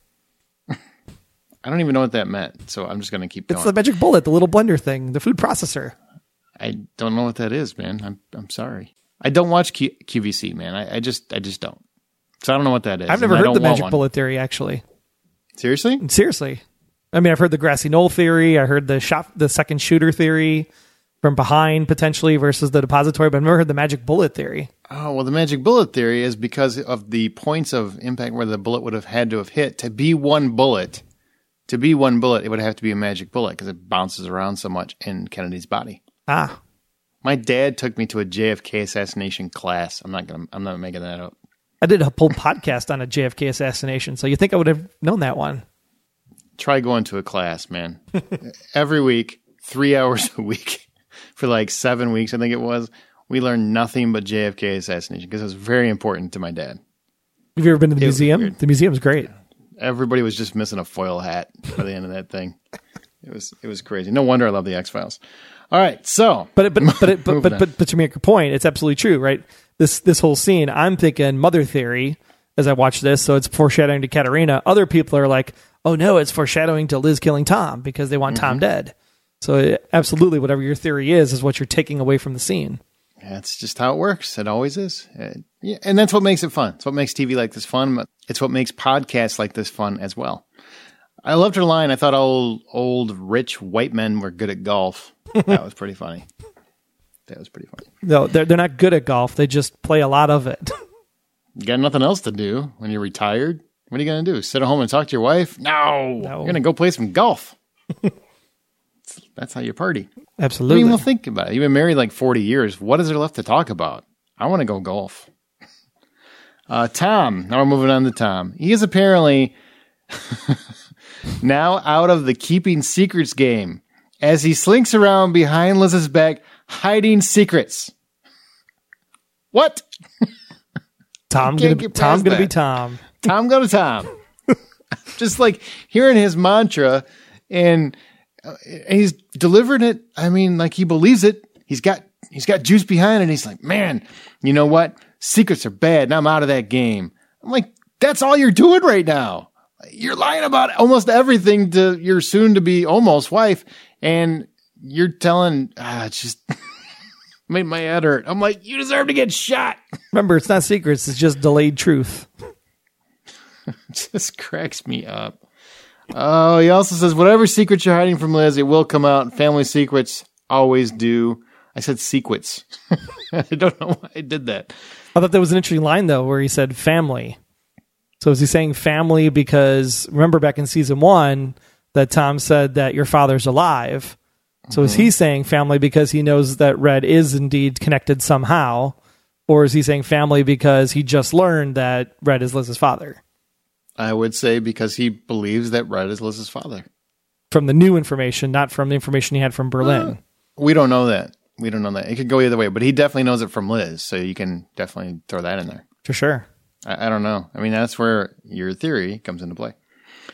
I don't even know what that meant, so I'm just going to keep going. It's the magic bullet, the little blender thing, the food processor. I don't know what that is, man. I'm I'm sorry. I don't watch Q- QVC, man. I, I just I just don't. So I don't know what that is. I've never and heard the magic one. bullet theory, actually. Seriously? Seriously. I mean, I've heard the grassy knoll theory. I heard the shot, the second shooter theory from behind potentially versus the depository, but I've never heard the magic bullet theory. Oh, well, the magic bullet theory is because of the points of impact where the bullet would have had to have hit. To be one bullet, to be one bullet, it would have to be a magic bullet because it bounces around so much in Kennedy's body. Ah. My dad took me to a J F K assassination class. I'm not gonna. I'm not making that up. I did a whole podcast on a J F K assassination, so you think I would have known that one. try going to a class, man. Every week, three hours a week for like seven weeks, I think it was. We learned nothing but J F K assassination because it was very important to my dad. Have you ever been to the It was museum? weird. The museum's great. Everybody was just missing a foil hat by the end of that thing. It was it was crazy. No wonder I love the X-Files. All right, so But it, but but it, but, Moving but, on. but but to make your point, it's absolutely true, right? This this whole scene, I'm thinking mother theory as I watch this, so it's foreshadowing to Katerina. Other people are like, oh no, it's foreshadowing to Liz killing Tom because they want Mm-hmm. Tom dead. So it, absolutely, whatever your theory is, is what you're taking away from the scene. that's just how it works. It always is. Uh, yeah, and that's what makes it fun. It's what makes T V like this fun. But it's what makes podcasts like this fun as well. I loved her line. I thought all old, rich white men were good at golf. That was pretty funny. That was pretty funny. No, they're they're not good at golf. They just play a lot of it. You got nothing else to do when you're retired? What are you going to do? Sit at home and talk to your wife? No. No. You're going to go play some golf. That's how you party. I Absolutely. mean, well, think about it. You've been married like forty years. What is there left to talk about? I want to go golf. Uh, Tom. Now we're moving on to Tom. He is apparently now out of the keeping secrets game as he slinks around behind Liz's back, hiding secrets. What? Tom can't gonna get Tom past gonna be that. Tom. Tom, go to Tom. Just like hearing his mantra, and uh, he's delivering it. I mean, like he believes it. He's got he's got juice behind it. And he's like, man, you know what? Secrets are bad, and I'm out of that game. I'm like, that's all you're doing right now. You're lying about almost everything to your soon-to-be almost wife, and you're telling, ah, it's just made my head hurt. I'm like, you deserve to get shot. Remember, it's not secrets. It's just delayed truth. Just cracks me up. Oh, he also says, whatever secrets you're hiding from Liz, it will come out. Family secrets always do. I said secrets. I don't know why I did that. I thought that was an interesting line, though, where he said family. So is he saying family because, remember back in season one, that Tom said that your father's alive. So mm-hmm. is he saying family because he knows that Red is indeed connected somehow? Or is he saying family because he just learned that Red is Liz's father? I would say because he believes that Red is Liz's father. From the new information, not from the information he had from Berlin. Uh, we don't know that. We don't know that. It could go either way, but he definitely knows it from Liz, so you can definitely throw that in there. For sure. I, I don't know. I mean, that's where your theory comes into play.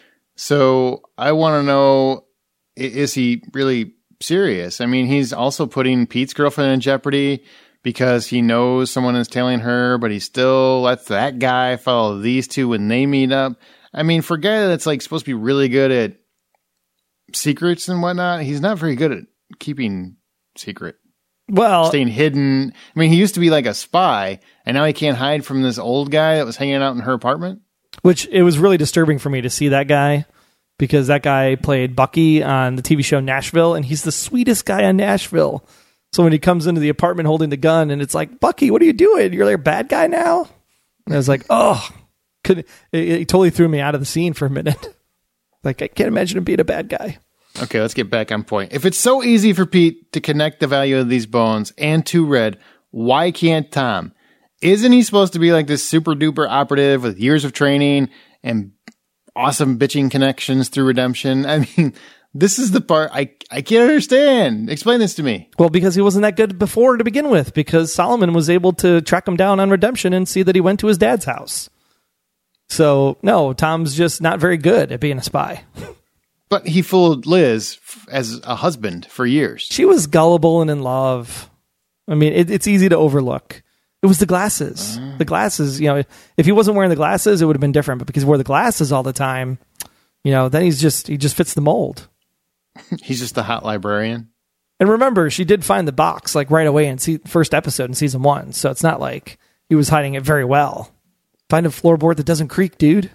So I want to know, is he really serious? I mean, he's also putting Pete's girlfriend in jeopardy because he knows someone is tailing her, but he still lets that guy follow these two when they meet up. I mean, for a guy that's like supposed to be really good at secrets and whatnot, he's not very good at keeping secret. Well, Staying hidden. I mean, he used to be like a spy, and now he can't hide from this old guy that was hanging out in her apartment. which it was really disturbing for me to see that guy, because that guy played Bucky on the T V show Nashville, and he's the sweetest guy on Nashville. So when he comes into the apartment holding the gun, and it's like, Bucky, what are you doing? You're like a bad guy now? And I was like, oh, could it, it totally threw me out of the scene for a minute. Like, I can't imagine him being a bad guy. Okay, let's get back on point. If it's so easy for Pete to connect the value of these bones and to Red, why can't Tom? Isn't he supposed to be like this super duper operative with years of training and awesome bitching connections through redemption? I mean, this is the part I, I can't understand. Explain this to me. Well, because he wasn't that good before to begin with, because Solomon was able to track him down on redemption and see that he went to his dad's house. So, no, Tom's just not very good at being a spy. But he fooled Liz f- as a husband for years. She was gullible and in love. I mean, it, it's easy to overlook. It was the glasses. Uh. The glasses, you know, if he wasn't wearing the glasses, it would have been different. But because he wore the glasses all the time, you know, then he's just, he just fits the mold. He's just the hot librarian. And remember, she did find the box like right away in se- first episode in season one. So it's not like he was hiding it very well. Find a floorboard that doesn't creak, dude.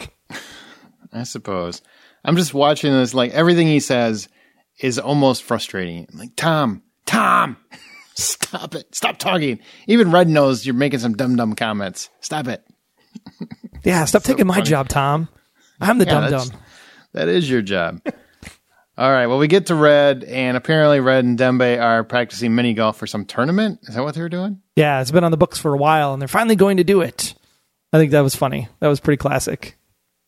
I suppose. I'm just watching this, like, everything he says is almost frustrating. I'm like, Tom, Tom, stop it. Stop talking. Even Red knows you're making some dumb, dumb comments. Stop it. Yeah, stop So taking my funny. job, Tom. I'm the Yeah, dumb that's- dumb. That is your job. All right. Well, we get to Red, and apparently Red and Dembe are practicing mini golf for some tournament. Is that what they were doing? Yeah, it's been on the books for a while, and they're finally going to do it. I think that was funny. That was pretty classic.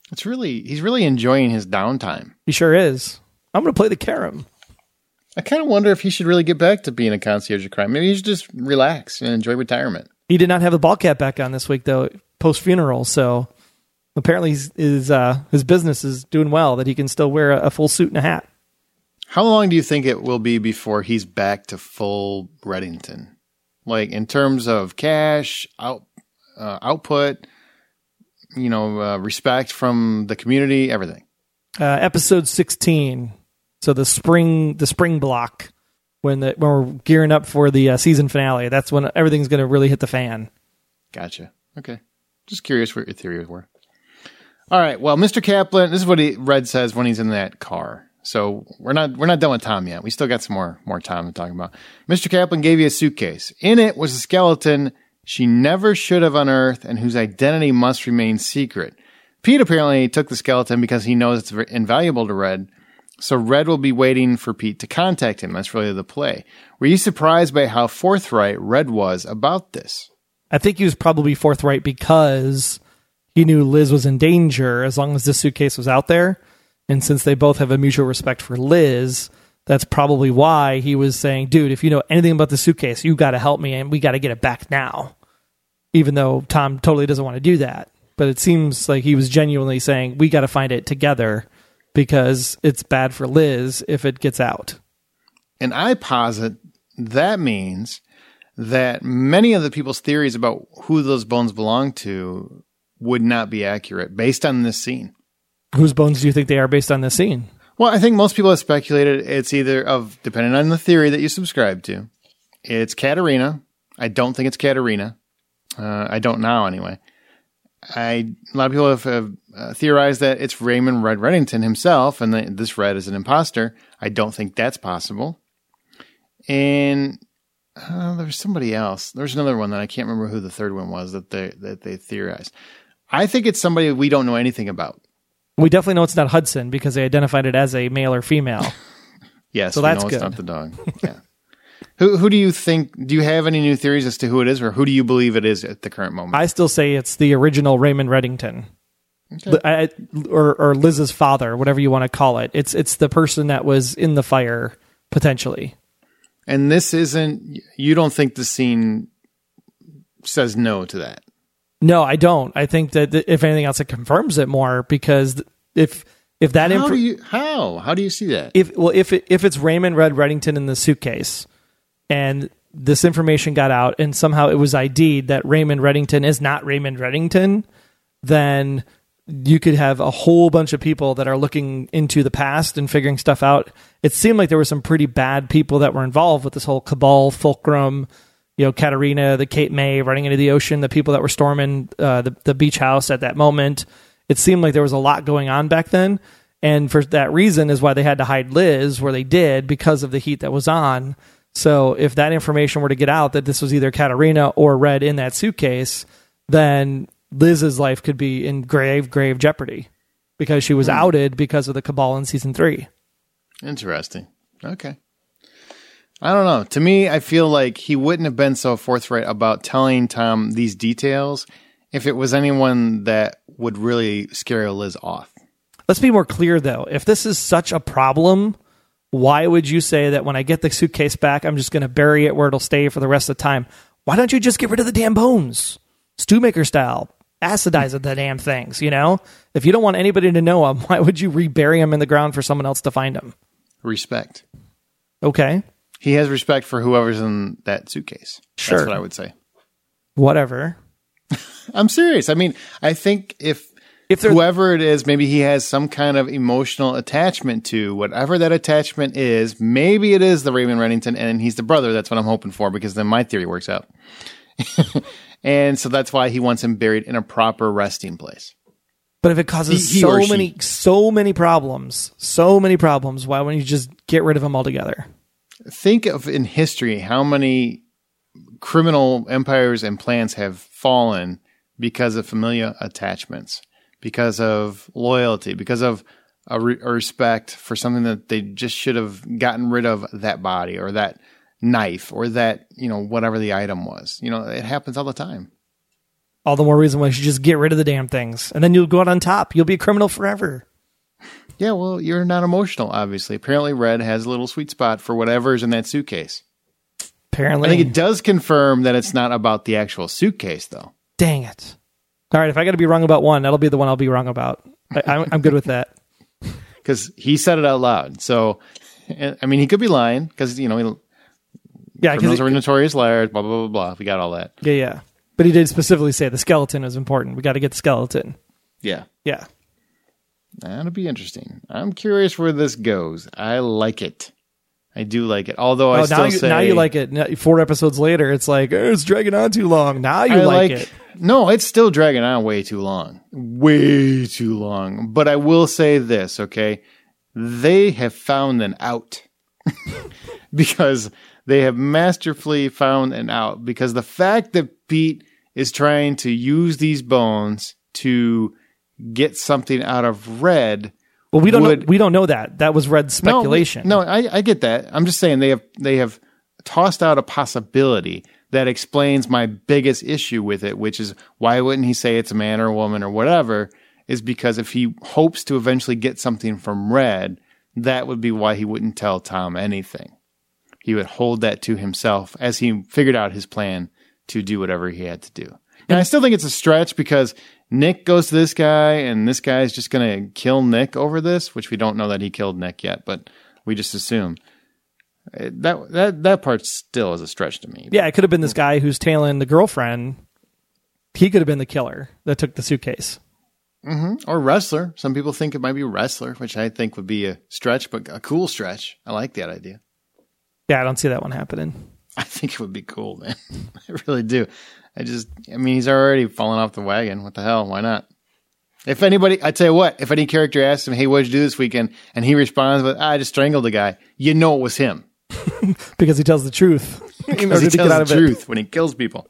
It's really, he's really enjoying his downtime. He sure is. I'm going to play the carom. I kind of wonder if he should really get back to being a concierge of crime. Maybe he should just relax and enjoy retirement. He did not have the ball cap back on this week, though, post-funeral, so apparently his, his, uh, his business is doing well, that he can still wear a, a full suit and a hat. How long do you think it will be before he's back to full Reddington? Like, in terms of cash, out, uh, output, you know, uh, respect from the community, everything? Uh, episode sixteen. So the spring, the spring block, when the when we're gearing up for the uh, season finale, that's when everything's going to really hit the fan. Gotcha. Okay. Just curious what your theories were. All right. Well, Mister Kaplan, this is what he, Red says when he's in that car. So we're not we're not done with Tom yet. We still got some more more Tom to talk about. Mister Kaplan gave you a suitcase. In it was a skeleton she never should have unearthed and whose identity must remain secret. Pete apparently took the skeleton because he knows it's invaluable to Red. So Red will be waiting for Pete to contact him. That's really the play. Were you surprised by how forthright Red was about this? I think he was probably forthright because he knew Liz was in danger as long as this suitcase was out there. And since they both have a mutual respect for Liz, that's probably why he was saying, dude, if you know anything about the suitcase, you got to help me and we got to get it back now. Even though Tom totally doesn't want to do that. But it seems like he was genuinely saying, we got to find it together because it's bad for Liz if it gets out. And I posit that means that many of the people's theories about who those bones belong to would not be accurate based on this scene. Whose bones do you think they are based on this scene? Well, I think most people have speculated it's either of, depending on the theory that you subscribe to, it's Katerina. I don't think it's Katerina. Uh, I don't now anyway. I a lot of people have, have uh, theorized that it's Raymond Red Reddington himself, and that this Red is an imposter. I don't think that's possible. And uh, there's somebody else. There's another one that I can't remember who the third one was that they that they theorized. I think it's somebody we don't know anything about. We definitely know it's not Hudson because they identified it as a male or female. Yes, so we that's know good. It's not the dog. Yeah. Who who do you think? Do you have any new theories as to who it is, or who do you believe it is at the current moment? I still say it's the original Raymond Reddington, okay. I, or or Liz's father, whatever you want to call it. It's it's the person that was in the fire potentially. And this isn't. You don't think the scene says no to that? No, I don't. I think that if anything else, it confirms it more because if if that how inf- do you how how do you see that? If well, if it, if it's Raymond Red Reddington in the suitcase. And this information got out and somehow it was I D'd that Raymond Reddington is not Raymond Reddington, then you could have a whole bunch of people that are looking into the past and figuring stuff out. It seemed like there were some pretty bad people that were involved with this whole cabal, fulcrum, you know, Katerina, the Cape May running into the ocean, the people that were storming uh, the, the beach house at that moment. It seemed like there was a lot going on back then. And for that reason is why they had to hide Liz where they did because of the heat that was on. So if that information were to get out that this was either Katerina or Red in that suitcase, then Liz's life could be in grave, grave jeopardy because she was hmm. outed because of the cabal in season three. Interesting. Okay. I don't know. To me, I feel like he wouldn't have been so forthright about telling Tom these details if it was anyone that would really scare Liz off. Let's be more clear, though. If this is such a problem, why would you say that when I get the suitcase back, I'm just going to bury it where it'll stay for the rest of the time? Why don't you just get rid of the damn bones? Stewmaker style. Acidize the damn things, you know? If you don't want anybody to know them, why would you rebury them in the ground for someone else to find them? Respect. Okay. He has respect for whoever's in that suitcase. Sure. That's what I would say. Whatever. I'm serious. I mean, I think if... If whoever it is, maybe he has some kind of emotional attachment to whatever that attachment is. Maybe it is the Raymond Reddington and he's the brother. That's what I'm hoping for because then my theory works out. And so that's why he wants him buried in a proper resting place. But if it causes he, he so many, so many problems, so many problems, why wouldn't you just get rid of them altogether? Think of in history how many criminal empires and plans have fallen because of familial attachments. Because of loyalty, because of a, re- a respect for something that they just should have gotten rid of, that body or that knife or that, you know, whatever the item was. You know, it happens all the time. All the more reason why you should just get rid of the damn things. And then you'll go out on top. You'll be a criminal forever. Yeah, well, you're not emotional, obviously. Apparently, Red has a little sweet spot for whatever's in that suitcase. Apparently. I think it does confirm that it's not about the actual suitcase, though. Dang it. All right, if I got to be wrong about one, that'll be the one I'll be wrong about. I, I'm, I'm good with that. Because he said it out loud. So, I mean, he could be lying because, you know, he, yeah, criminals it, are notorious liars, blah, blah, blah, blah. We got all that. Yeah, yeah. But he did specifically say the skeleton is important. We got to get the skeleton. Yeah. Yeah. That'll be interesting. I'm curious where this goes. I like it. I do like it. Although I oh, still now you, say... Now you like it. Now, four episodes later, it's like, oh, it's dragging on too long. Now you I like, like it. No, it's still dragging on way too long. Way too long. But I will say this, okay? They have found an out. Because they have masterfully found an out. Because the fact that Pete is trying to use these bones to get something out of Red... Well, we don't would, know, we don't know that. That was Red's speculation. No, we, no I, I get that. I'm just saying they have they have tossed out a possibility that explains my biggest issue with it, which is why wouldn't he say it's a man or a woman or whatever, is because if he hopes to eventually get something from Red, that would be why he wouldn't tell Tom anything. He would hold that to himself as he figured out his plan to do whatever he had to do. And I still think it's a stretch because Nick goes to this guy and this guy is just going to kill Nick over this, which we don't know that he killed Nick yet, but we just assume. That that that part still is a stretch to me. Yeah, it could have been this guy who's tailing the girlfriend. He could have been the killer that took the suitcase. Mm-hmm. Or wrestler. Some people think it might be wrestler, which I think would be a stretch, but a cool stretch. I like that idea. Yeah, I don't see that one happening. I think it would be cool, man. I really do. I just, I mean, he's already fallen off the wagon. What the hell? Why not? If anybody, I tell you what, if any character asks him, hey, what'd you do this weekend? And he responds with, ah, I just strangled the guy. You know it was him. Because he tells the truth. Because he tells the truth when he kills people.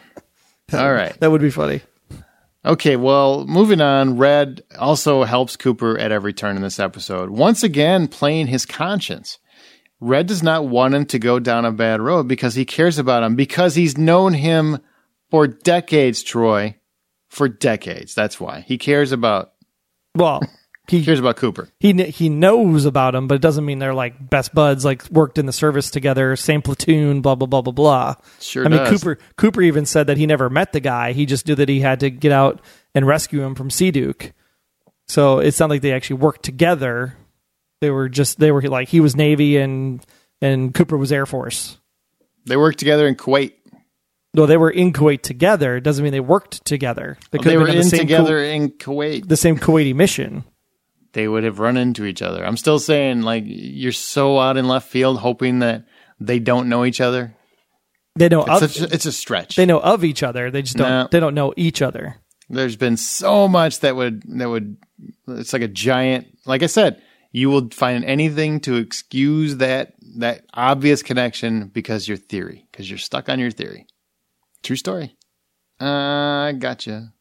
All right. That would be funny. Okay, well, moving on, Red also helps Cooper at every turn in this episode. Once again, playing his conscience. Red does not want him to go down a bad road because he cares about him, because he's known him for decades, Troy. For decades. That's why. He cares about... Well, he, he cares about Cooper. He he knows about him, but it doesn't mean they're like best buds, like worked in the service together, same platoon, blah, blah, blah, blah, blah. Sure I mean, does. Cooper Cooper even said that he never met the guy. He just knew that he had to get out and rescue him from Seaduke. So it's not like they actually worked together. They were just, they were like, he was Navy and and Cooper was Air Force. They worked together in Kuwait. No, they were in Kuwait together. It doesn't mean they worked together. They, oh, they were been in the same together Ku- in Kuwait. The same Kuwaiti mission. They would have run into each other. I'm still saying, like, you're so out in left field hoping that they don't know each other. They know it's, of, such a, it's a stretch. They know of each other. They just don't. No. They don't know each other. There's been so much that would that would. It's like a giant. Like I said, you will find anything to excuse that that obvious connection because your theory, because you're stuck on your theory. True story. Uh, gotcha.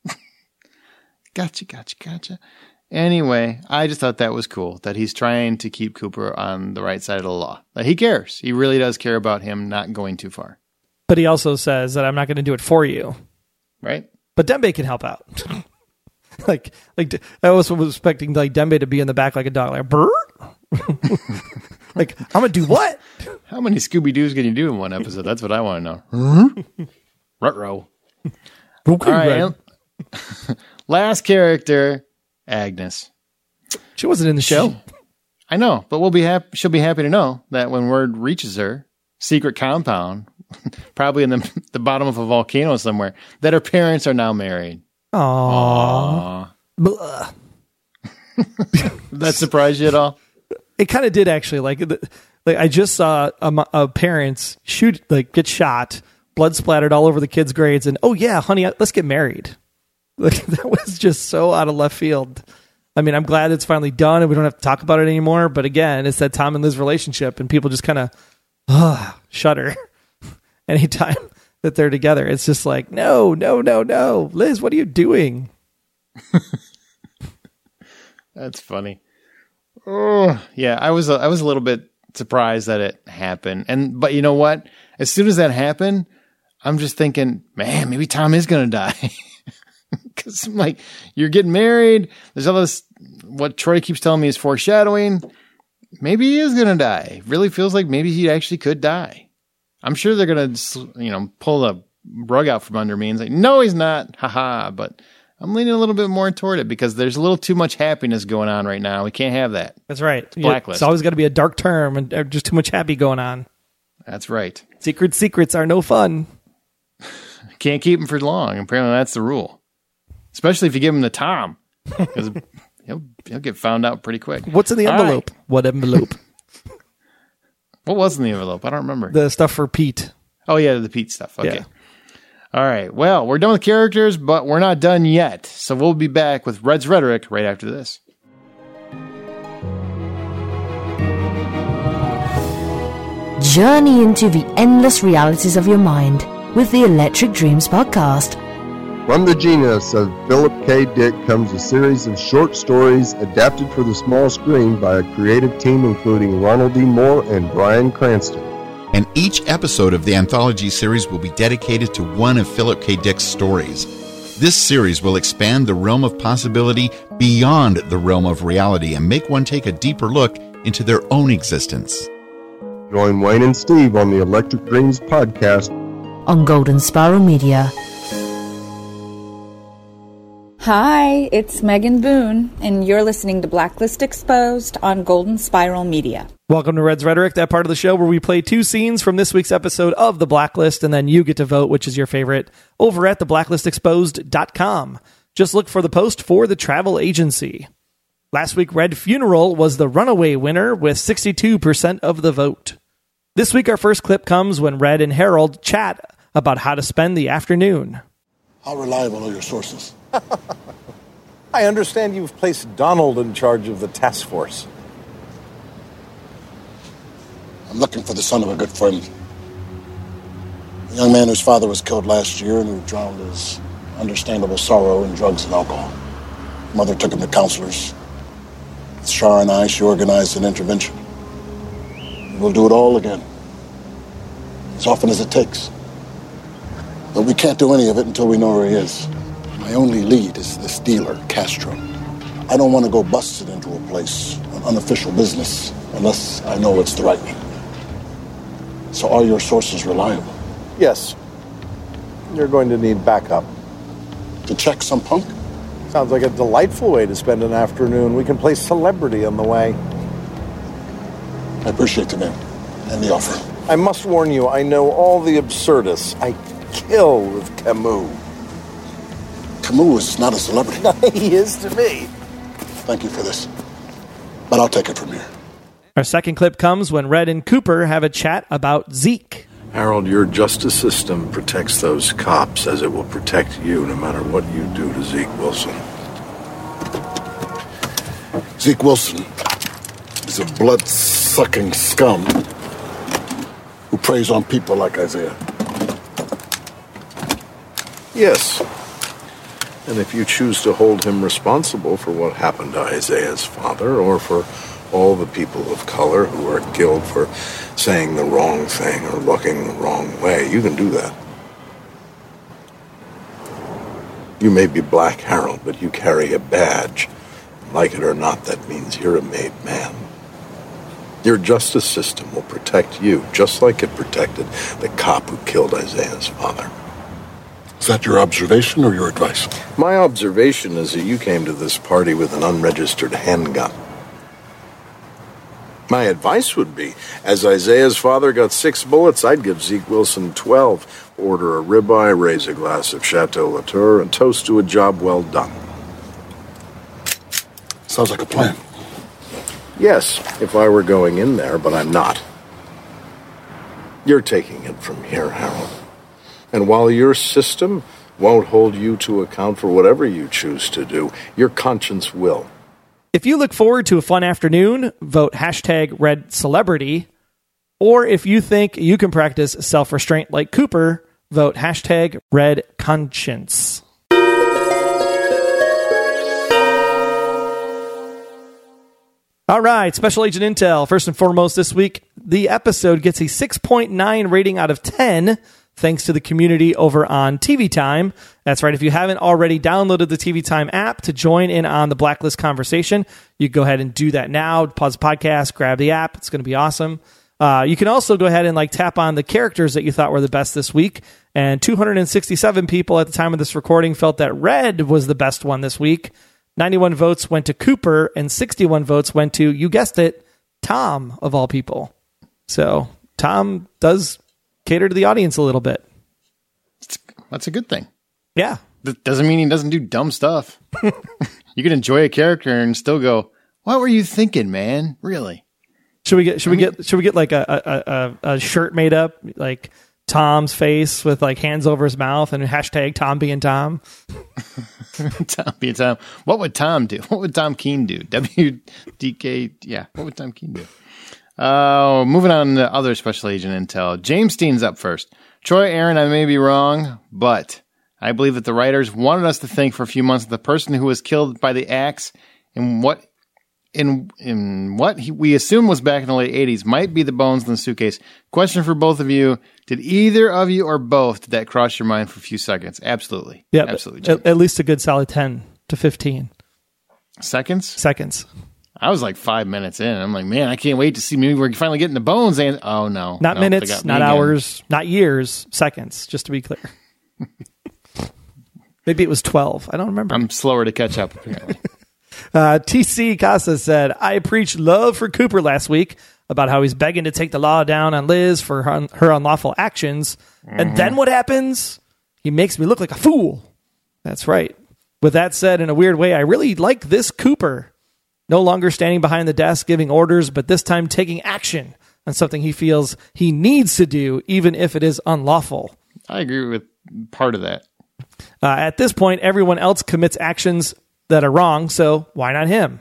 gotcha, gotcha, gotcha. Anyway, I just thought that was cool, that he's trying to keep Cooper on the right side of the law. That he cares. He really does care about him not going too far. But he also says that I'm not going to do it for you. Right? But Dembe can help out. like, like I was expecting like Dembe to be in the back like a dog, like, brr? Like, I'm going to do what? How many Scooby-Doos can you do in one episode? That's what I want to know. Ruh-roh. All right. Last character, Agnes. She wasn't in the show. I know, but we'll be happy. She'll be happy to know that when word reaches her secret compound, probably in the, the bottom of a volcano somewhere, that her parents are now married. Aww. Aww. That surprised you at all? It kind of did, actually. Like, like I just saw a, a parents shoot, like, get shot, blood splattered all over the kids' grades, and oh yeah, honey, let's get married. Like, that was just so out of left field. I mean, I'm glad it's finally done and we don't have to talk about it anymore. But again, it's that Tom and Liz relationship, and people just kind of uh, shudder anytime that they're together. It's just like, no, no, no, no, Liz, what are you doing? That's funny. Oh, yeah, I was a, I was a little bit surprised that it happened, and but you know what? As soon as that happened, I'm just thinking, man, maybe Tom is going to die. Because I'm like, you're getting married. There's all this, what Troy keeps telling me is foreshadowing. Maybe he is going to die. It really feels like maybe he actually could die. I'm sure they're going to, you know, pull the rug out from under me and say, no, he's not. Haha. But I'm leaning a little bit more toward it because there's a little too much happiness going on right now. We can't have that. That's right. It's Blacklist. It's always got to be a dark term and just too much happy going on. That's right. Secret secrets are no fun. Can't keep them for long. Apparently that's the rule. Especially if you give him to Tom. Because he'll, he'll get found out pretty quick. What's in the envelope? Right. What envelope? What was in the envelope? I don't remember. The stuff for Pete. Oh, yeah, the Pete stuff. Okay. Yeah. All right. Well, we're done with characters, but we're not done yet. So we'll be back with Red's Rhetoric right after this. Journey into the endless realities of your mind with the Electric Dreams podcast. From the genius of Philip K. Dick comes a series of short stories adapted for the small screen by a creative team including Ronald D. Moore and Bryan Cranston. And each episode of the anthology series will be dedicated to one of Philip K. Dick's stories. This series will expand the realm of possibility beyond the realm of reality and make one take a deeper look into their own existence. Join Wayne and Steve on the Electric Dreams podcast on Golden Spiral Media. Hi, it's Megan Boone, and you're listening to Blacklist Exposed on Golden Spiral Media. Welcome to Red's Rhetoric, that part of the show where we play two scenes from this week's episode of The Blacklist, and then you get to vote which is your favorite over at the blacklist exposed dot com. Just look for the post for the travel agency. Last week, Red Funeral was the runaway winner with sixty-two percent of the vote. This week, our first clip comes when Red and Harold chat about how to spend the afternoon. How reliable are your sources? I understand you've placed Donald in charge of the task force. I'm looking for the son of a good friend. A young man whose father was killed last year and who drowned his understandable sorrow in drugs and alcohol. Mother took him to counselors. With Shar and I, she organized an intervention. We'll do it all again. As often as it takes. But we can't do any of it until we know where he is. My only lead is this dealer, Castro. I don't want to go busted into a place, an unofficial business, unless I know it's the right one. So are your sources reliable? Yes. You're going to need backup. To check some punk? Sounds like a delightful way to spend an afternoon. We can play celebrity on the way. I appreciate the name and the offer. I must warn you, I know all the absurdists. I kill with Camus. Camus is not a celebrity. He is to me. Thank you for this. But I'll take it from here. Our second clip comes when Red and Cooper have a chat about Zeke. Harold, your justice system protects those cops as it will protect you no matter what you do to Zeke Wilson. Zeke Wilson is a blood-sucking scum who preys on people like Isaiah. Yes. And if you choose to hold him responsible for what happened to Isaiah's father or for all the people of color who are killed for saying the wrong thing or looking the wrong way, you can do that. You may be Black Harold, but you carry a badge. Like it or not, that means you're a made man. Your justice system will protect you, just like it protected the cop who killed Isaiah's father. Is that your observation or your advice? My observation is that you came to this party with an unregistered handgun. My advice would be, as Isaiah's father got six bullets, I'd give Zeke Wilson twelve. Order a ribeye, raise a glass of Chateau Latour, and toast to a job well done. Sounds like a plan. Yes, if I were going in there, but I'm not. You're taking it from here, Harold. And while your system won't hold you to account for whatever you choose to do, your conscience will. If you look forward to a fun afternoon, vote hashtag Red Celebrity. Or if you think you can practice self-restraint like Cooper, vote hashtag Red Conscience. All right, Special Agent Intel. First and foremost this week, the episode gets a six point nine rating out of ten thanks to the community over on T V Time. That's right. If you haven't already downloaded the T V Time app to join in on the Blacklist conversation, you can go ahead and do that now. Pause the podcast, grab the app. It's going to be awesome. Uh, you can also go ahead and like tap on the characters that you thought were the best this week. And two hundred sixty-seven people at the time of this recording felt that Red was the best one this week. ninety-one votes went to Cooper, and sixty-one votes went to, you guessed it, Tom, of all people. So Tom does cater to the audience a little bit. That's a good thing. Yeah. That doesn't mean he doesn't do dumb stuff. You can enjoy a character and still go, what were you thinking, man? Really? Should we get, should we get, should we get like a, a, a, a shirt made up, like Tom's face with like hands over his mouth and hashtag Tom being Tom? Tom being Tom. What would Tom do? What would Tom Keene do? W D K. Yeah. What would Tom Keene do? Uh, moving on to other special agent intel. James Steen's up first. Troy, Aaron, I may be wrong, but I believe that the writers wanted us to think for a few months that the person who was killed by the axe in what in in what he, we assume was back in the late eighties might be the bones in the suitcase. Question for both of you. Did either of you or both, did that cross your mind for a few seconds? Absolutely. Yeah, absolutely. At, at least a good solid ten to fifteen. Seconds? Seconds. I was like five minutes in. I'm like, man, I can't wait to see maybe we're finally getting the bones. And oh, no. Not no, minutes, not hours, not years, seconds, just to be clear. Maybe it was twelve. I don't remember. I'm slower to catch up, apparently. uh, T C Casa said, I preached love for Cooper last week about how he's begging to take the law down on Liz for her, her unlawful actions. Mm-hmm. And then what happens? He makes me look like a fool. That's right. With that said, in a weird way, I really like this Cooper. No longer standing behind the desk giving orders, but this time taking action on something he feels he needs to do, even if it is unlawful. I agree with part of that. Uh, at this point, everyone else commits actions that are wrong, so why not him?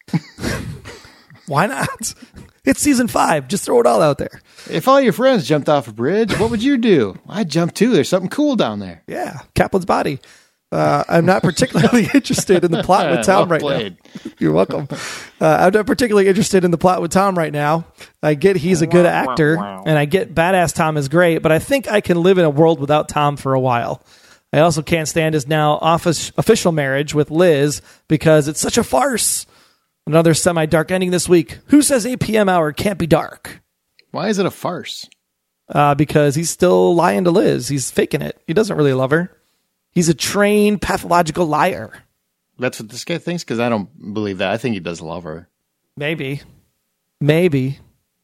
Why not? It's season five. Just throw it all out there. If all your friends jumped off a bridge, what would you do? I'd jump too. There's something cool down there. Yeah, Kaplan's body. Uh, I'm not particularly interested in the plot with Tom well right played. now. You're welcome. Uh, I'm not particularly interested in the plot with Tom right now. I get he's a good actor, and I get badass Tom is great, but I think I can live in a world without Tom for a while. I also can't stand his now office official marriage with Liz because it's such a farce. Another semi-dark ending this week. Who says eight p.m. hour can't be dark? Why is it a farce? Uh, because he's still lying to Liz. He's faking it. He doesn't really love her. He's a trained pathological liar. That's what this guy thinks? Because I don't believe that. I think he does love her. Maybe. Maybe.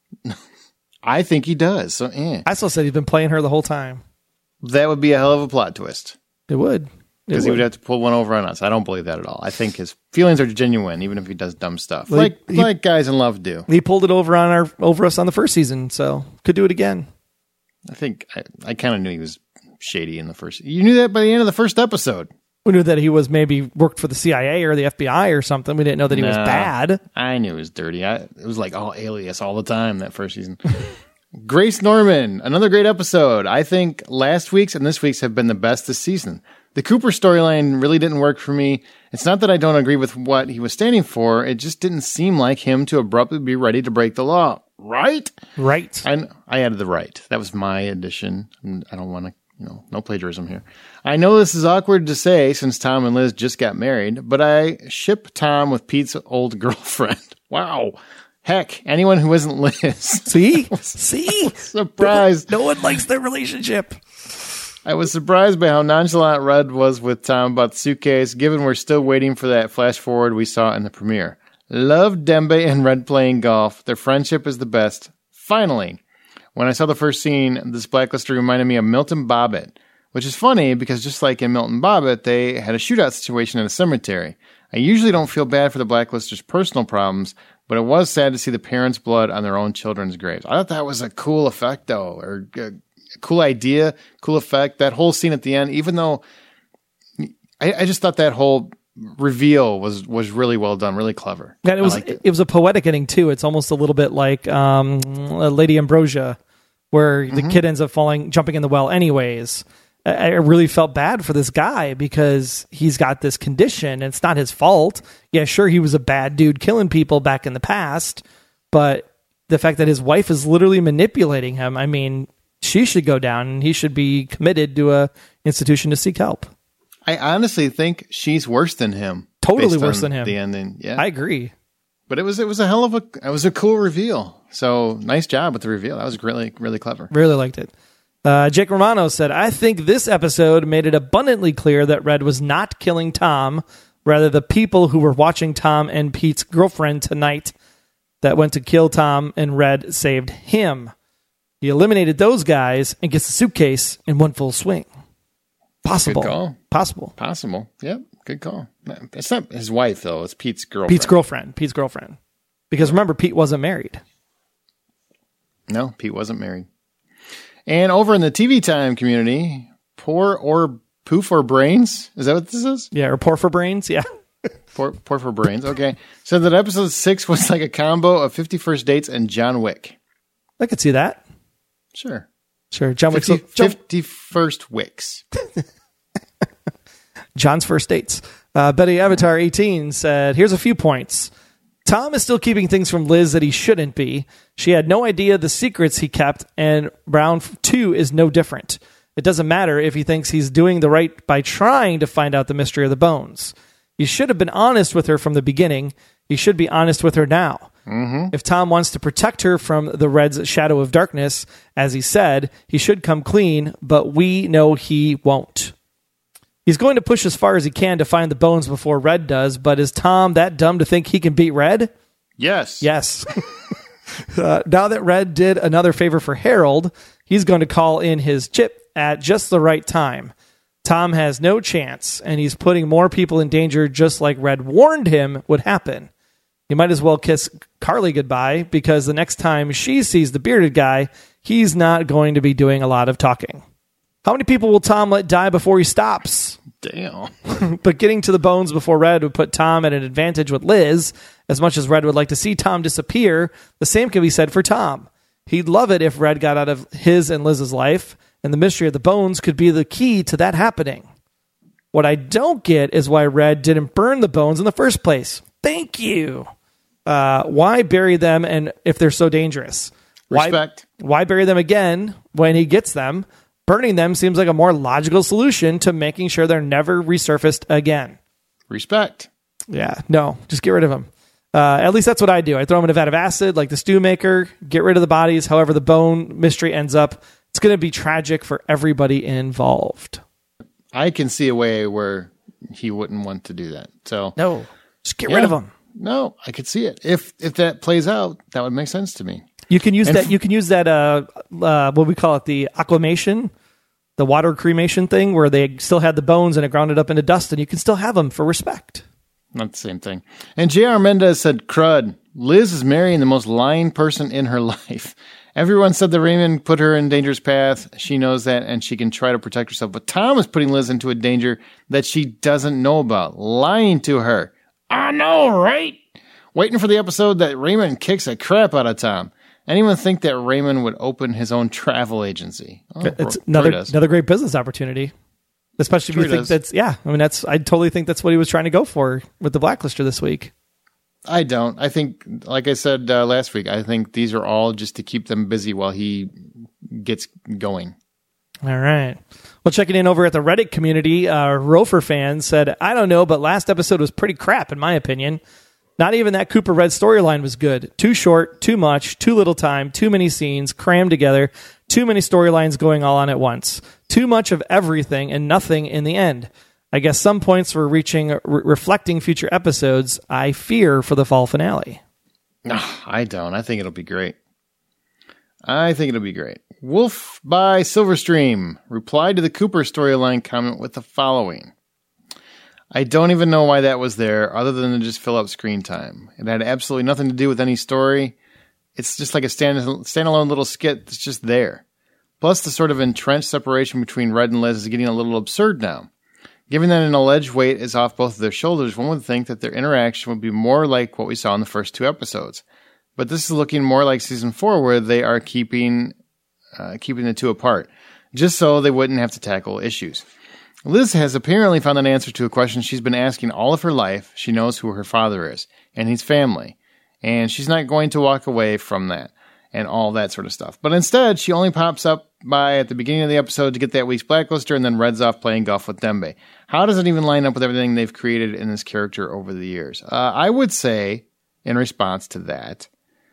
I think he does. So, eh. I still said he's been playing her the whole time. That would be a hell of a plot twist. It would. Because he would have to pull one over on us. I don't believe that at all. I think his feelings are genuine, even if he does dumb stuff. Well, like he, like guys in love do. He pulled it over on our over us on the first season, so could do it again. I think I, I kind of knew he was shady in the first. You knew that by the end of the first episode. We knew that he was maybe worked for the C I A or the F B I or something. We didn't know that he no, was bad. I knew he was dirty. I, it was like all Alias all the time that first season. Grace Norman, another great episode. I think last week's and this week's have been the best this season. The Cooper storyline really didn't work for me. It's not that I don't agree with what he was standing for. It just didn't seem like him to abruptly be ready to break the law. Right? Right. I, I added the right. That was my addition. I don't want to, you know, no plagiarism here. I know this is awkward to say since Tom and Liz just got married, but I ship Tom with Pete's old girlfriend. Wow. Heck, anyone who isn't Liz. See? See? Surprised. No one, no one likes their relationship. I was surprised by how nonchalant Red was with Tom about the suitcase, given we're still waiting for that flash forward we saw in the premiere. Love Dembe and Red playing golf. Their friendship is the best. Finally, when I saw the first scene, this blacklister reminded me of Milton Bobbitt, which is funny because just like in Milton Bobbitt, they had a shootout situation in a cemetery. I usually don't feel bad for the blacklisters' personal problems, but it was sad to see the parents' blood on their own children's graves. I thought that was a cool effect, though, or uh, cool idea, cool effect. That whole scene at the end, even though I, I just thought that whole reveal was was really well done, really clever. Yeah, it was it. it was a poetic ending too. It's almost a little bit like um, Lady Ambrosia, where the mm-hmm. kid ends up falling, jumping in the well anyways. I, I really felt bad for this guy because he's got this condition and it's not his fault. Yeah, sure, he was a bad dude killing people back in the past, but the fact that his wife is literally manipulating him, I mean, she should go down and he should be committed to a institution to seek help. I honestly think she's worse than him. Totally worse than him. The ending, yeah. I agree. But it was it was a hell of a it was a cool reveal. So nice job with the reveal. That was really really clever. Really liked it. Uh, Jake Romano said, I think this episode made it abundantly clear that Red was not killing Tom, rather the people who were watching Tom and Pete's girlfriend tonight that went to kill Tom, and Red saved him. He eliminated those guys and gets the suitcase in one full swing. Possible. Good call. Possible. Possible. Yep. Good call. It's not his wife, though. It's Pete's girlfriend. Pete's girlfriend. Pete's girlfriend. Because remember, Pete wasn't married. No, Pete wasn't married. And over in the T V Time community, Poor or Poof or Brains? Is that what this is? Yeah, or Poor for Brains? Yeah. Poor, poor for Brains. Okay. So that episode six was like a combo of fifty First Dates and John Wick. I could see that. Sure. Sure. John Wick. fifty First Wicks. John's First Dates. Uh, Betty Avatar eighteen said, here's a few points. Tom is still keeping things from Liz that he shouldn't be. She had no idea the secrets he kept, and round two is no different. It doesn't matter if he thinks he's doing the right by trying to find out the mystery of the bones. He should have been honest with her from the beginning. He should be honest with her now. Mm-hmm. If Tom wants to protect her from the Red's shadow of darkness, as he said, he should come clean, but we know he won't. He's going to push as far as he can to find the bones before Red does, but is Tom that dumb to think he can beat Red? Yes. Yes. uh, now that Red did another favor for Harold, he's going to call in his chip at just the right time. Tom has no chance, and he's putting more people in danger just like Red warned him would happen. He might as well kiss Carly goodbye, because the next time she sees the bearded guy, he's not going to be doing a lot of talking. How many people will Tom let die before he stops? Damn. But getting to the bones before Red would put Tom at an advantage with Liz. As much as Red would like to see Tom disappear, the same can be said for Tom. He'd love it if Red got out of his and Liz's life, and the mystery of the bones could be the key to that happening. What I don't get is why Red didn't burn the bones in the first place. Thank you. Uh, why bury them and if they're so dangerous? Respect. Why, why bury them again when he gets them? Burning them seems like a more logical solution to making sure they're never resurfaced again. Respect. Yeah, no, just get rid of them. Uh, at least that's what I do. I throw them in a vat of acid like the stew maker, get rid of the bodies. However the bone mystery ends up, it's going to be tragic for everybody involved. I can see a way where he wouldn't want to do that. So no, just get yeah, rid of them. No, I could see it. If if that plays out, that would make sense to me. You can use and that. You can use that. Uh, uh, what we call it, the aquamation, the water cremation thing, where they still had the bones and it ground it up into dust, and you can still have them for respect. Not the same thing. And J R. Mendez said, "Crud. Liz is marrying the most lying person in her life. Everyone said that Raymond put her in danger's path. She knows that, and she can try to protect herself. But Tom is putting Liz into a danger that she doesn't know about, lying to her. I know, right? Waiting for the episode that Raymond kicks the crap out of Tom. Anyone think that Raymond would open his own travel agency? Oh, it's another another great business opportunity, especially if you think does. that's yeah. I mean, that's I totally think that's what he was trying to go for with the Blacklister this week. I don't. I think, like I said uh, last week, I think these are all just to keep them busy while he gets going. All right. Well, checking in over at the Reddit community, uh, Rofer fan said, I don't know, but last episode was pretty crap, in my opinion. Not even that Cooper Red storyline was good. Too short, too much, too little time, too many scenes crammed together, too many storylines going all on at once. Too much of everything and nothing in the end. I guess some points were reaching, re- reflecting future episodes. I fear for the fall finale. No, I don't. I think it'll be great. I think it'll be great. Wolf by Silverstream replied to the Cooper storyline comment with the following. I don't even know why that was there other than to just fill up screen time. It had absolutely nothing to do with any story. It's just like a stand, standalone little skit that's just there. Plus, the sort of entrenched separation between Red and Liz is getting a little absurd now. Given that an alleged weight is off both of their shoulders, one would think that their interaction would be more like what we saw in the first two episodes. But this is looking more like season four, where they are keeping uh, keeping the two apart, just so they wouldn't have to tackle issues. Liz has apparently found an answer to a question she's been asking all of her life. She knows who her father is, and he's family, and she's not going to walk away from that. and all that sort of stuff. But instead, she only pops up by at the beginning of the episode to get that week's blacklister, and then Red's off playing golf with Dembe. How does it even line up with everything they've created in this character over the years? Uh, I would say, in response to that,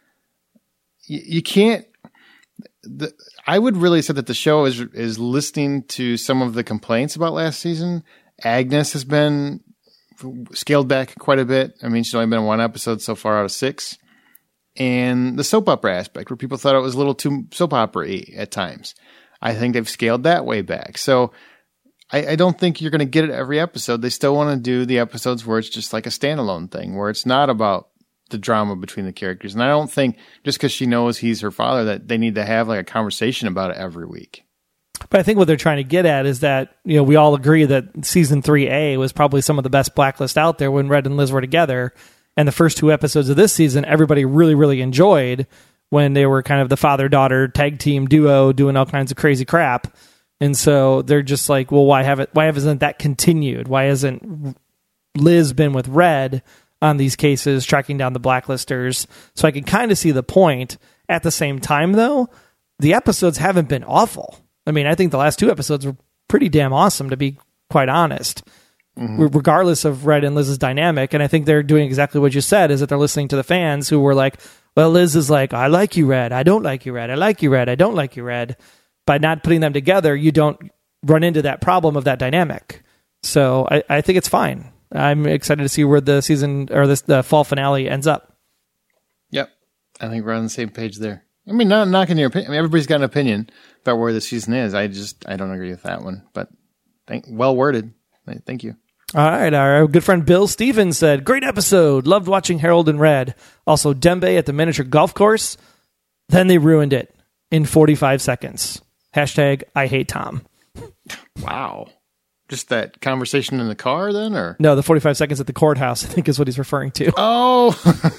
y- you can't. The, I would really say that the show is is listening to some of the complaints about last season. Agnes has been scaled back quite a bit. I mean, she's only been in one episode so far out of six. And the soap opera aspect, where people thought it was a little too soap opera-y at times. I think they've scaled that way back. So I, I don't think you're going to get it every episode. They still want to do the episodes where it's just like a standalone thing, where it's not about the drama between the characters. And I don't think just because she knows he's her father that they need to have like a conversation about it every week. But I think what they're trying to get at is that, you know, we all agree that season three A was probably some of the best Blacklist out there when Red and Liz were together. And the first two episodes of this season, everybody really, really enjoyed when they were kind of the father-daughter tag team duo doing all kinds of crazy crap. And so they're just like, well, why haven't, why hasn't that continued? Why hasn't Liz been with Red on these cases, tracking down the blacklisters? So I can kind of see the point. At the same time, though, the episodes haven't been awful. I mean, I think the last two episodes were pretty damn awesome, to be quite honest. Mm-hmm. Regardless of Red and Liz's dynamic. And I think they're doing exactly what you said, is that they're listening to the fans who were like, well, Liz is like, I like you, Red. I don't like you, Red. I like you, Red. I don't like you, Red. By not putting them together, you don't run into that problem of that dynamic. So I, I think it's fine. I'm excited to see where the season or this the fall finale ends up. Yep. I think we're on the same page there. I mean, not knocking your opinion. I mean, everybody's got an opinion about where the season is. I just, I don't agree with that one, but thank, well worded. Thank you. All right. Our good friend Bill Stevens said, great episode. Loved watching Harold and Red. Also, Dembe at the miniature golf course. Then they ruined it in forty-five seconds. Hashtag I hate Tom. Wow. Just that conversation in the car then, or? No, the forty-five seconds at the courthouse, I think is what he's referring to. Oh.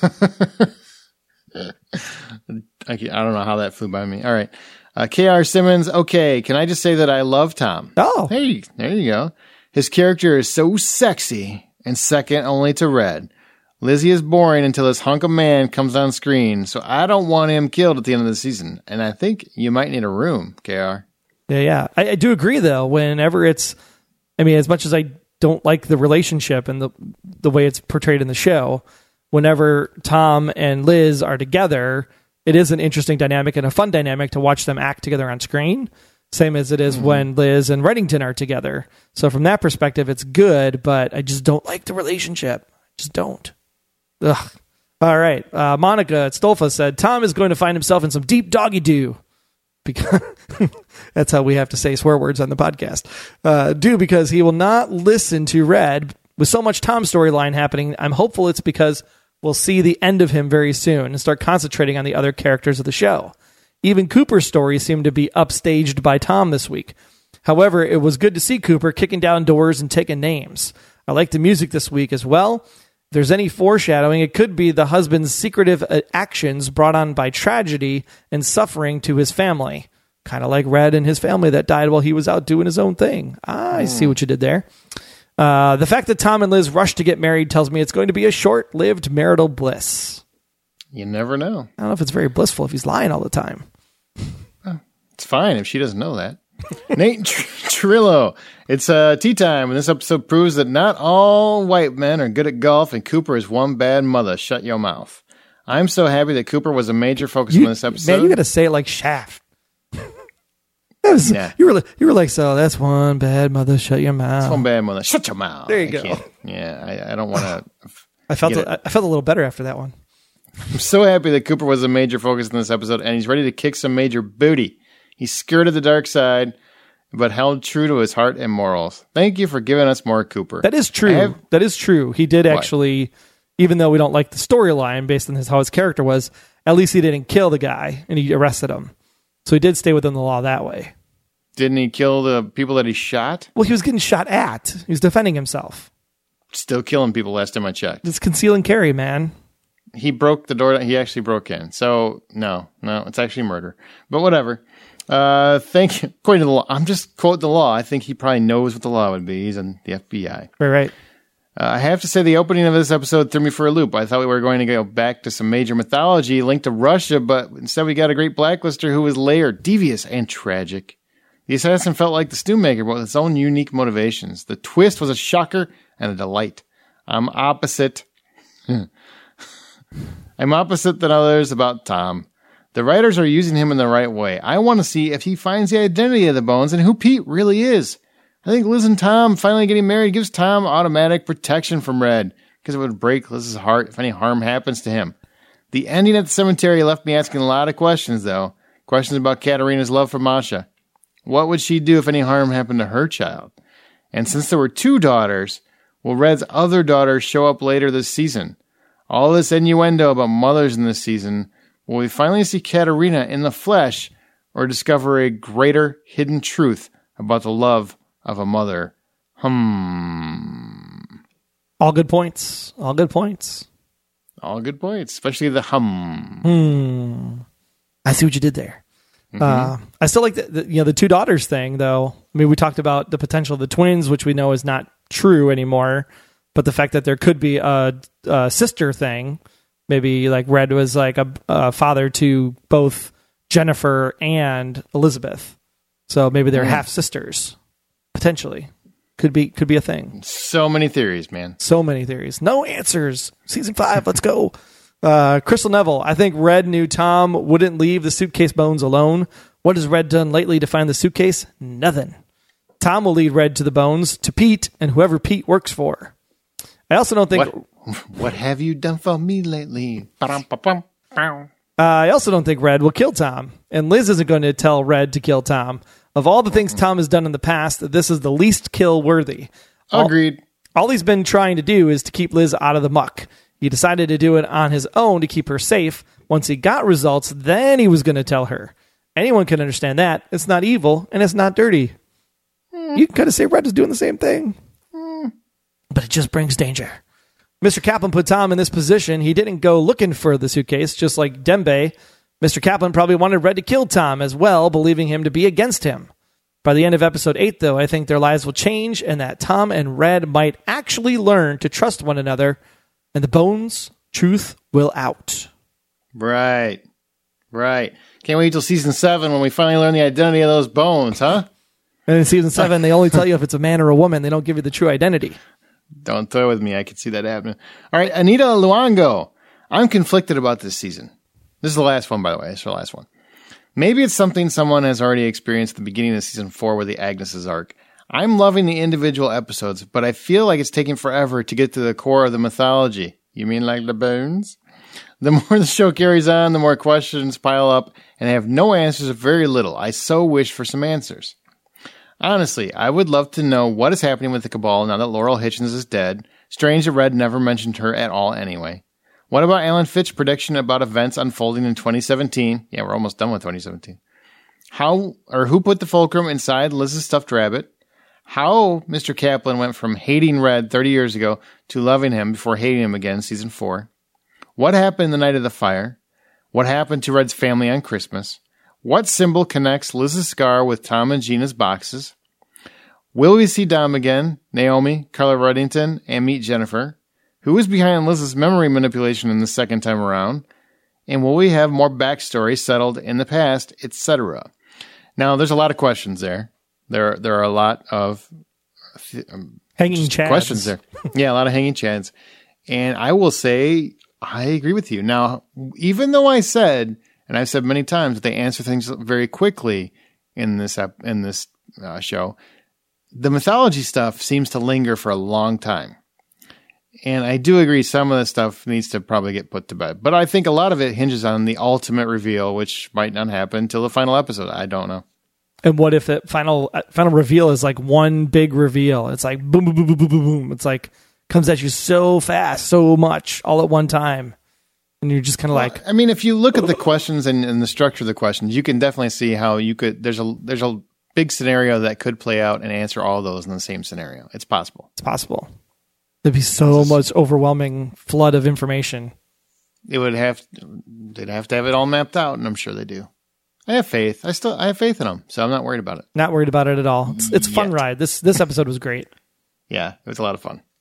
I don't know how that flew by me. All right. Uh, K R Simmons. Okay. Can I just say that I love Tom? Oh. Hey, there you go. His character is so sexy and second only to Red. Lizzie is boring until this hunk of man comes on screen, so I don't want him killed at the end of the season. And I think you might need a room, K R. Yeah, yeah. I, I do agree, though, whenever it's, I mean, as much as I don't like the relationship and the the way it's portrayed in the show, whenever Tom and Liz are together, it is an interesting dynamic and a fun dynamic to watch them act together on screen. Same as it is mm-hmm. when Liz and Reddington are together. So from that perspective, it's good, but I just don't like the relationship. Just don't. Ugh. All right. Uh, Monica at Stolfa said, Tom is going to find himself in some deep doggy do. Because that's how we have to say swear words on the podcast. Uh, do because he will not listen to Red. With so much Tom storyline happening, I'm hopeful it's because we'll see the end of him very soon and start concentrating on the other characters of the show. Even Cooper's story seemed to be upstaged by Tom this week. However, it was good to see Cooper kicking down doors and taking names. I like the music this week as well. If there's any foreshadowing, it could be the husband's secretive actions brought on by tragedy and suffering to his family. Kind of like Red and his family that died while he was out doing his own thing. Ah, I mm. see what you did there. Uh, the fact that Tom and Liz rushed to get married tells me it's going to be a short-lived marital bliss. You never know. I don't know if it's very blissful if he's lying all the time. It's fine if she doesn't know that. Nate Tr- Trillo. It's uh, tea time, and this episode proves that not all white men are good at golf, and Cooper is one bad mother. Shut your mouth. I'm so happy that Cooper was a major focus you, in this episode. Man, you got to say it like Shaft. That was, yeah. You were you were like, so that's one bad mother. Shut your mouth. That's one bad mother. Shut your mouth. There you I go. Can't. Yeah, I, I don't want to. I felt a, I felt a little better after that one. I'm so happy that Cooper was a major focus in this episode, and he's ready to kick some major booty. He skirted the dark side, but held true to his heart and morals. Thank you for giving us more Cooper. That is true. Have, that is true. He did actually, what? Even though we don't like the storyline based on his, how his character was, at least he didn't kill the guy, and he arrested him. So he did stay within the law that way. Didn't he kill the people that he shot? Well, he was getting shot at. He was defending himself. Still killing people last time I checked. It's conceal and carry, man. He broke the door. He actually broke in. So, no, no, it's actually murder. But whatever. Uh, thank you. According to the law, I'm just quoting the law. I think he probably knows what the law would be. He's in the F B I. Right, right. Uh, I have to say the opening of this episode threw me for a loop. I thought we were going to go back to some major mythology linked to Russia, but instead we got a great blacklister who was layered, devious, and tragic. The assassin felt like the Stewmaker, but with its own unique motivations. The twist was a shocker and a delight. I'm opposite. I'm opposite than others about Tom. The writers are using him in the right way. I want to see if he finds the identity of the Bones and who Pete really is. I think Liz and Tom finally getting married gives Tom automatic protection from Red, because it would break Liz's heart if any harm happens to him. The ending at the cemetery left me asking a lot of questions, though. Questions about Katerina's love for Masha. What would she do if any harm happened to her child? And since there were two daughters, will Red's other daughters show up later this season? All this innuendo about mothers in this season, will we finally see Katerina in the flesh, or discover a greater hidden truth about the love of a mother? Hum. All good points. All good points. All good points, especially the hum. Hmm. I see what you did there. Mm-hmm. Uh, I still like the, the you know the two daughters thing, though. I mean, we talked about the potential of the twins, which we know is not true anymore. But the fact that there could be a, a sister thing, maybe like Red was like a, a father to both Jennifer and Elizabeth, so maybe they're mm. half sisters. Potentially, could be could be a thing. So many theories, man. So many theories. No answers. Season five. Let's go. Uh, Crystal Neville. I think Red knew Tom wouldn't leave the suitcase Bones alone. What has Red done lately to find the suitcase? Nothing. Tom will lead Red to the Bones, to Pete, and whoever Pete works for. I also don't think. What, what have you done for me lately? Uh, I also don't think Red will kill Tom, and Liz isn't going to tell Red to kill Tom. Of all the things Tom has done in the past, this is the least kill worthy. All, Agreed. All he's been trying to do is to keep Liz out of the muck. He decided to do it on his own to keep her safe. Once he got results, then he was going to tell her. Anyone can understand that. It's not evil, and it's not dirty. Mm. You can kind of say Red is doing the same thing. Mm. But it just brings danger. Mister Kaplan put Tom in this position. He didn't go looking for the suitcase, just like Dembe. Mister Kaplan probably wanted Red to kill Tom as well, believing him to be against him. By the end of episode eight, though, I think their lives will change and that Tom and Red might actually learn to trust one another, and the Bones truth will out. Right. Right. Can't wait till season seven when we finally learn the identity of those bones, huh? And in season seven, they only tell you if it's a man or a woman. They don't give you the true identity. Don't throw with me. I can see that happening. All right, Anita Luongo. I'm conflicted about this season. This is the last one, by the way. It's the last one. Maybe it's something someone has already experienced at the beginning of season four with the Agnes's arc. I'm loving the individual episodes, but I feel like it's taking forever to get to the core of the mythology. You mean like the Bones? The more the show carries on, the more questions pile up, and I have no answers or very little. I so wish for some answers. Honestly, I would love to know what is happening with the Cabal now that Laurel Hitchens is dead. Strange that Red never mentioned her at all anyway. What about Alan Fitch's prediction about events unfolding in twenty seventeen? Yeah, we're almost done with twenty seventeen. How, or who put the fulcrum inside Liz's stuffed rabbit? How Mister Kaplan went from hating Red thirty years ago to loving him before hating him again in season four. What happened the night of the fire? What happened to Red's family on Christmas? What symbol connects Liz's scar with Tom and Gina's boxes? Will we see Dom again, Naomi, Carla Ruddington, and meet Jennifer? Who is behind Liz's memory manipulation in the second time around? And will we have more backstory settled in the past, et cetera? Now, there's a lot of questions there. There, there are a lot of um, hanging chads. questions there. Yeah, a lot of hanging chads. And I will say, I agree with you. Now, even though I said, and I've said many times, that they answer things very quickly in this ep- in this uh, show, the mythology stuff seems to linger for a long time. And I do agree some of the stuff needs to probably get put to bed. But I think a lot of it hinges on the ultimate reveal, which might not happen until the final episode. I don't know. And what if the final final reveal is like one big reveal? It's like boom, boom, boom, boom, boom, boom, boom. It's like comes at you so fast, so much, all at one time. And you're just kind of well, like... I mean, if you look at the questions and, and the structure of the questions, you can definitely see how you could... There's a there's a big scenario that could play out and answer all those in the same scenario. It's possible. It's possible. There'd be so much overwhelming flood of information. It would have... They'd have to have it all mapped out, and I'm sure they do. I have faith. I still I have faith in them, so I'm not worried about it. Not worried about it at all. It's, it's a fun Yet. ride. This this episode was great. Yeah, it was a lot of fun. It's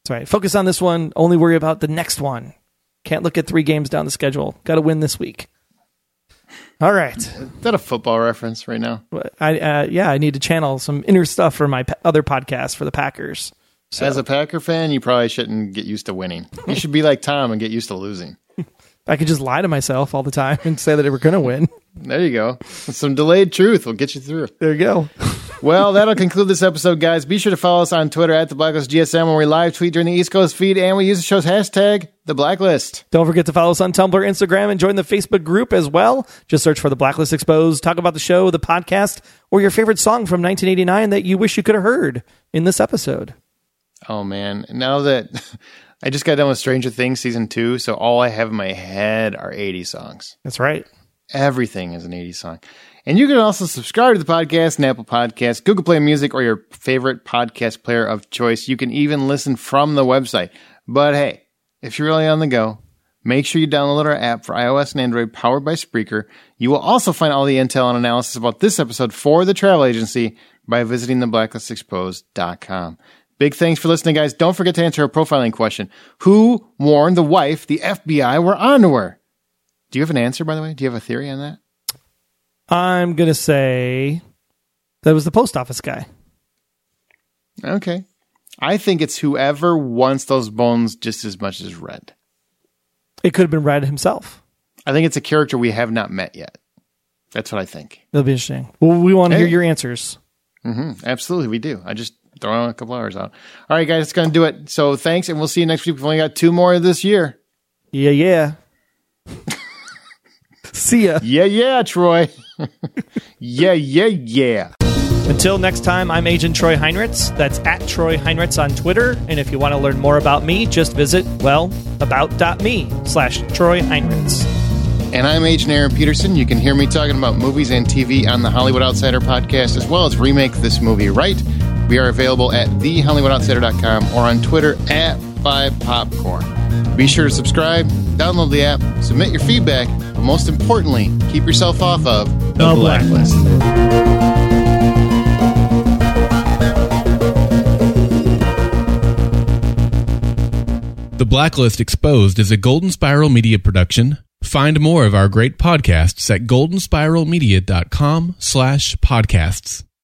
That's right. Focus on this one. Only worry about the next one. Can't look at three games down the schedule. Got to win this week. All right. Is that a football reference right now? I uh, yeah, I need to channel some inner stuff for my pa- other podcast for the Packers. So. As a Packer fan, you probably shouldn't get used to winning. You should be like Tom and get used to losing. I could just lie to myself all the time and say that we're going to win. There you go. Some delayed truth will get you through. There you go. Well, that'll conclude this episode, guys. Be sure to follow us on Twitter at The Blacklist G S M, where we live tweet during the East Coast feed, and we use the show's hashtag, The Blacklist. Don't forget to follow us on Tumblr, Instagram, and join the Facebook group as well. Just search for The Blacklist Exposed. Talk about the show, the podcast, or your favorite song from nineteen eighty-nine that you wish you could have heard in this episode. Oh, man. Now that I just got done with Stranger Things Season two, so all I have in my head are eighties songs. That's right. Everything is an eighties song. And you can also subscribe to the podcast on Apple Podcasts, Google Play Music, or your favorite podcast player of choice. You can even listen from the website. But hey, if you're really on the go, make sure you download our app for iOS and Android powered by Spreaker. You will also find all the intel and analysis about this episode for the travel agency by visiting the blacklist exposed dot com. Big thanks for listening, guys. Don't forget to answer our profiling question. Who warned the wife the F B I were onto her? Do you have an answer, by the way? Do you have a theory on that? I'm going to say that was the post office guy. Okay. I think it's whoever wants those bones just as much as Red. It could have been Red himself. I think it's a character we have not met yet. That's what I think. That'll be interesting. Well, we want to hey. hear your answers. Mm-hmm. Absolutely, we do. I just throw a couple hours out. All right, guys, it's going to do it. So thanks, and we'll see you next week. We've only got two more this year. Yeah, yeah. See ya. Yeah, yeah, Troy. yeah, yeah, yeah. Until next time, I'm Agent Troy Heinritz. That's at Troy Heinritz on Twitter. And if you want to learn more about me, just visit, well, about.me slash Troy Heinritz. And I'm Agent Aaron Peterson. You can hear me talking about movies and T V on the Hollywood Outsider podcast, as well as Remake This Movie Right. We are available at the hollywood outsider dot com or on Twitter at five popcorn. Be sure to subscribe, download the app, submit your feedback, but most importantly, keep yourself off of the, the Blacklist. The Blacklist Exposed is a Golden Spiral Media production. Find more of our great podcasts at golden spiral media dot com slash podcasts.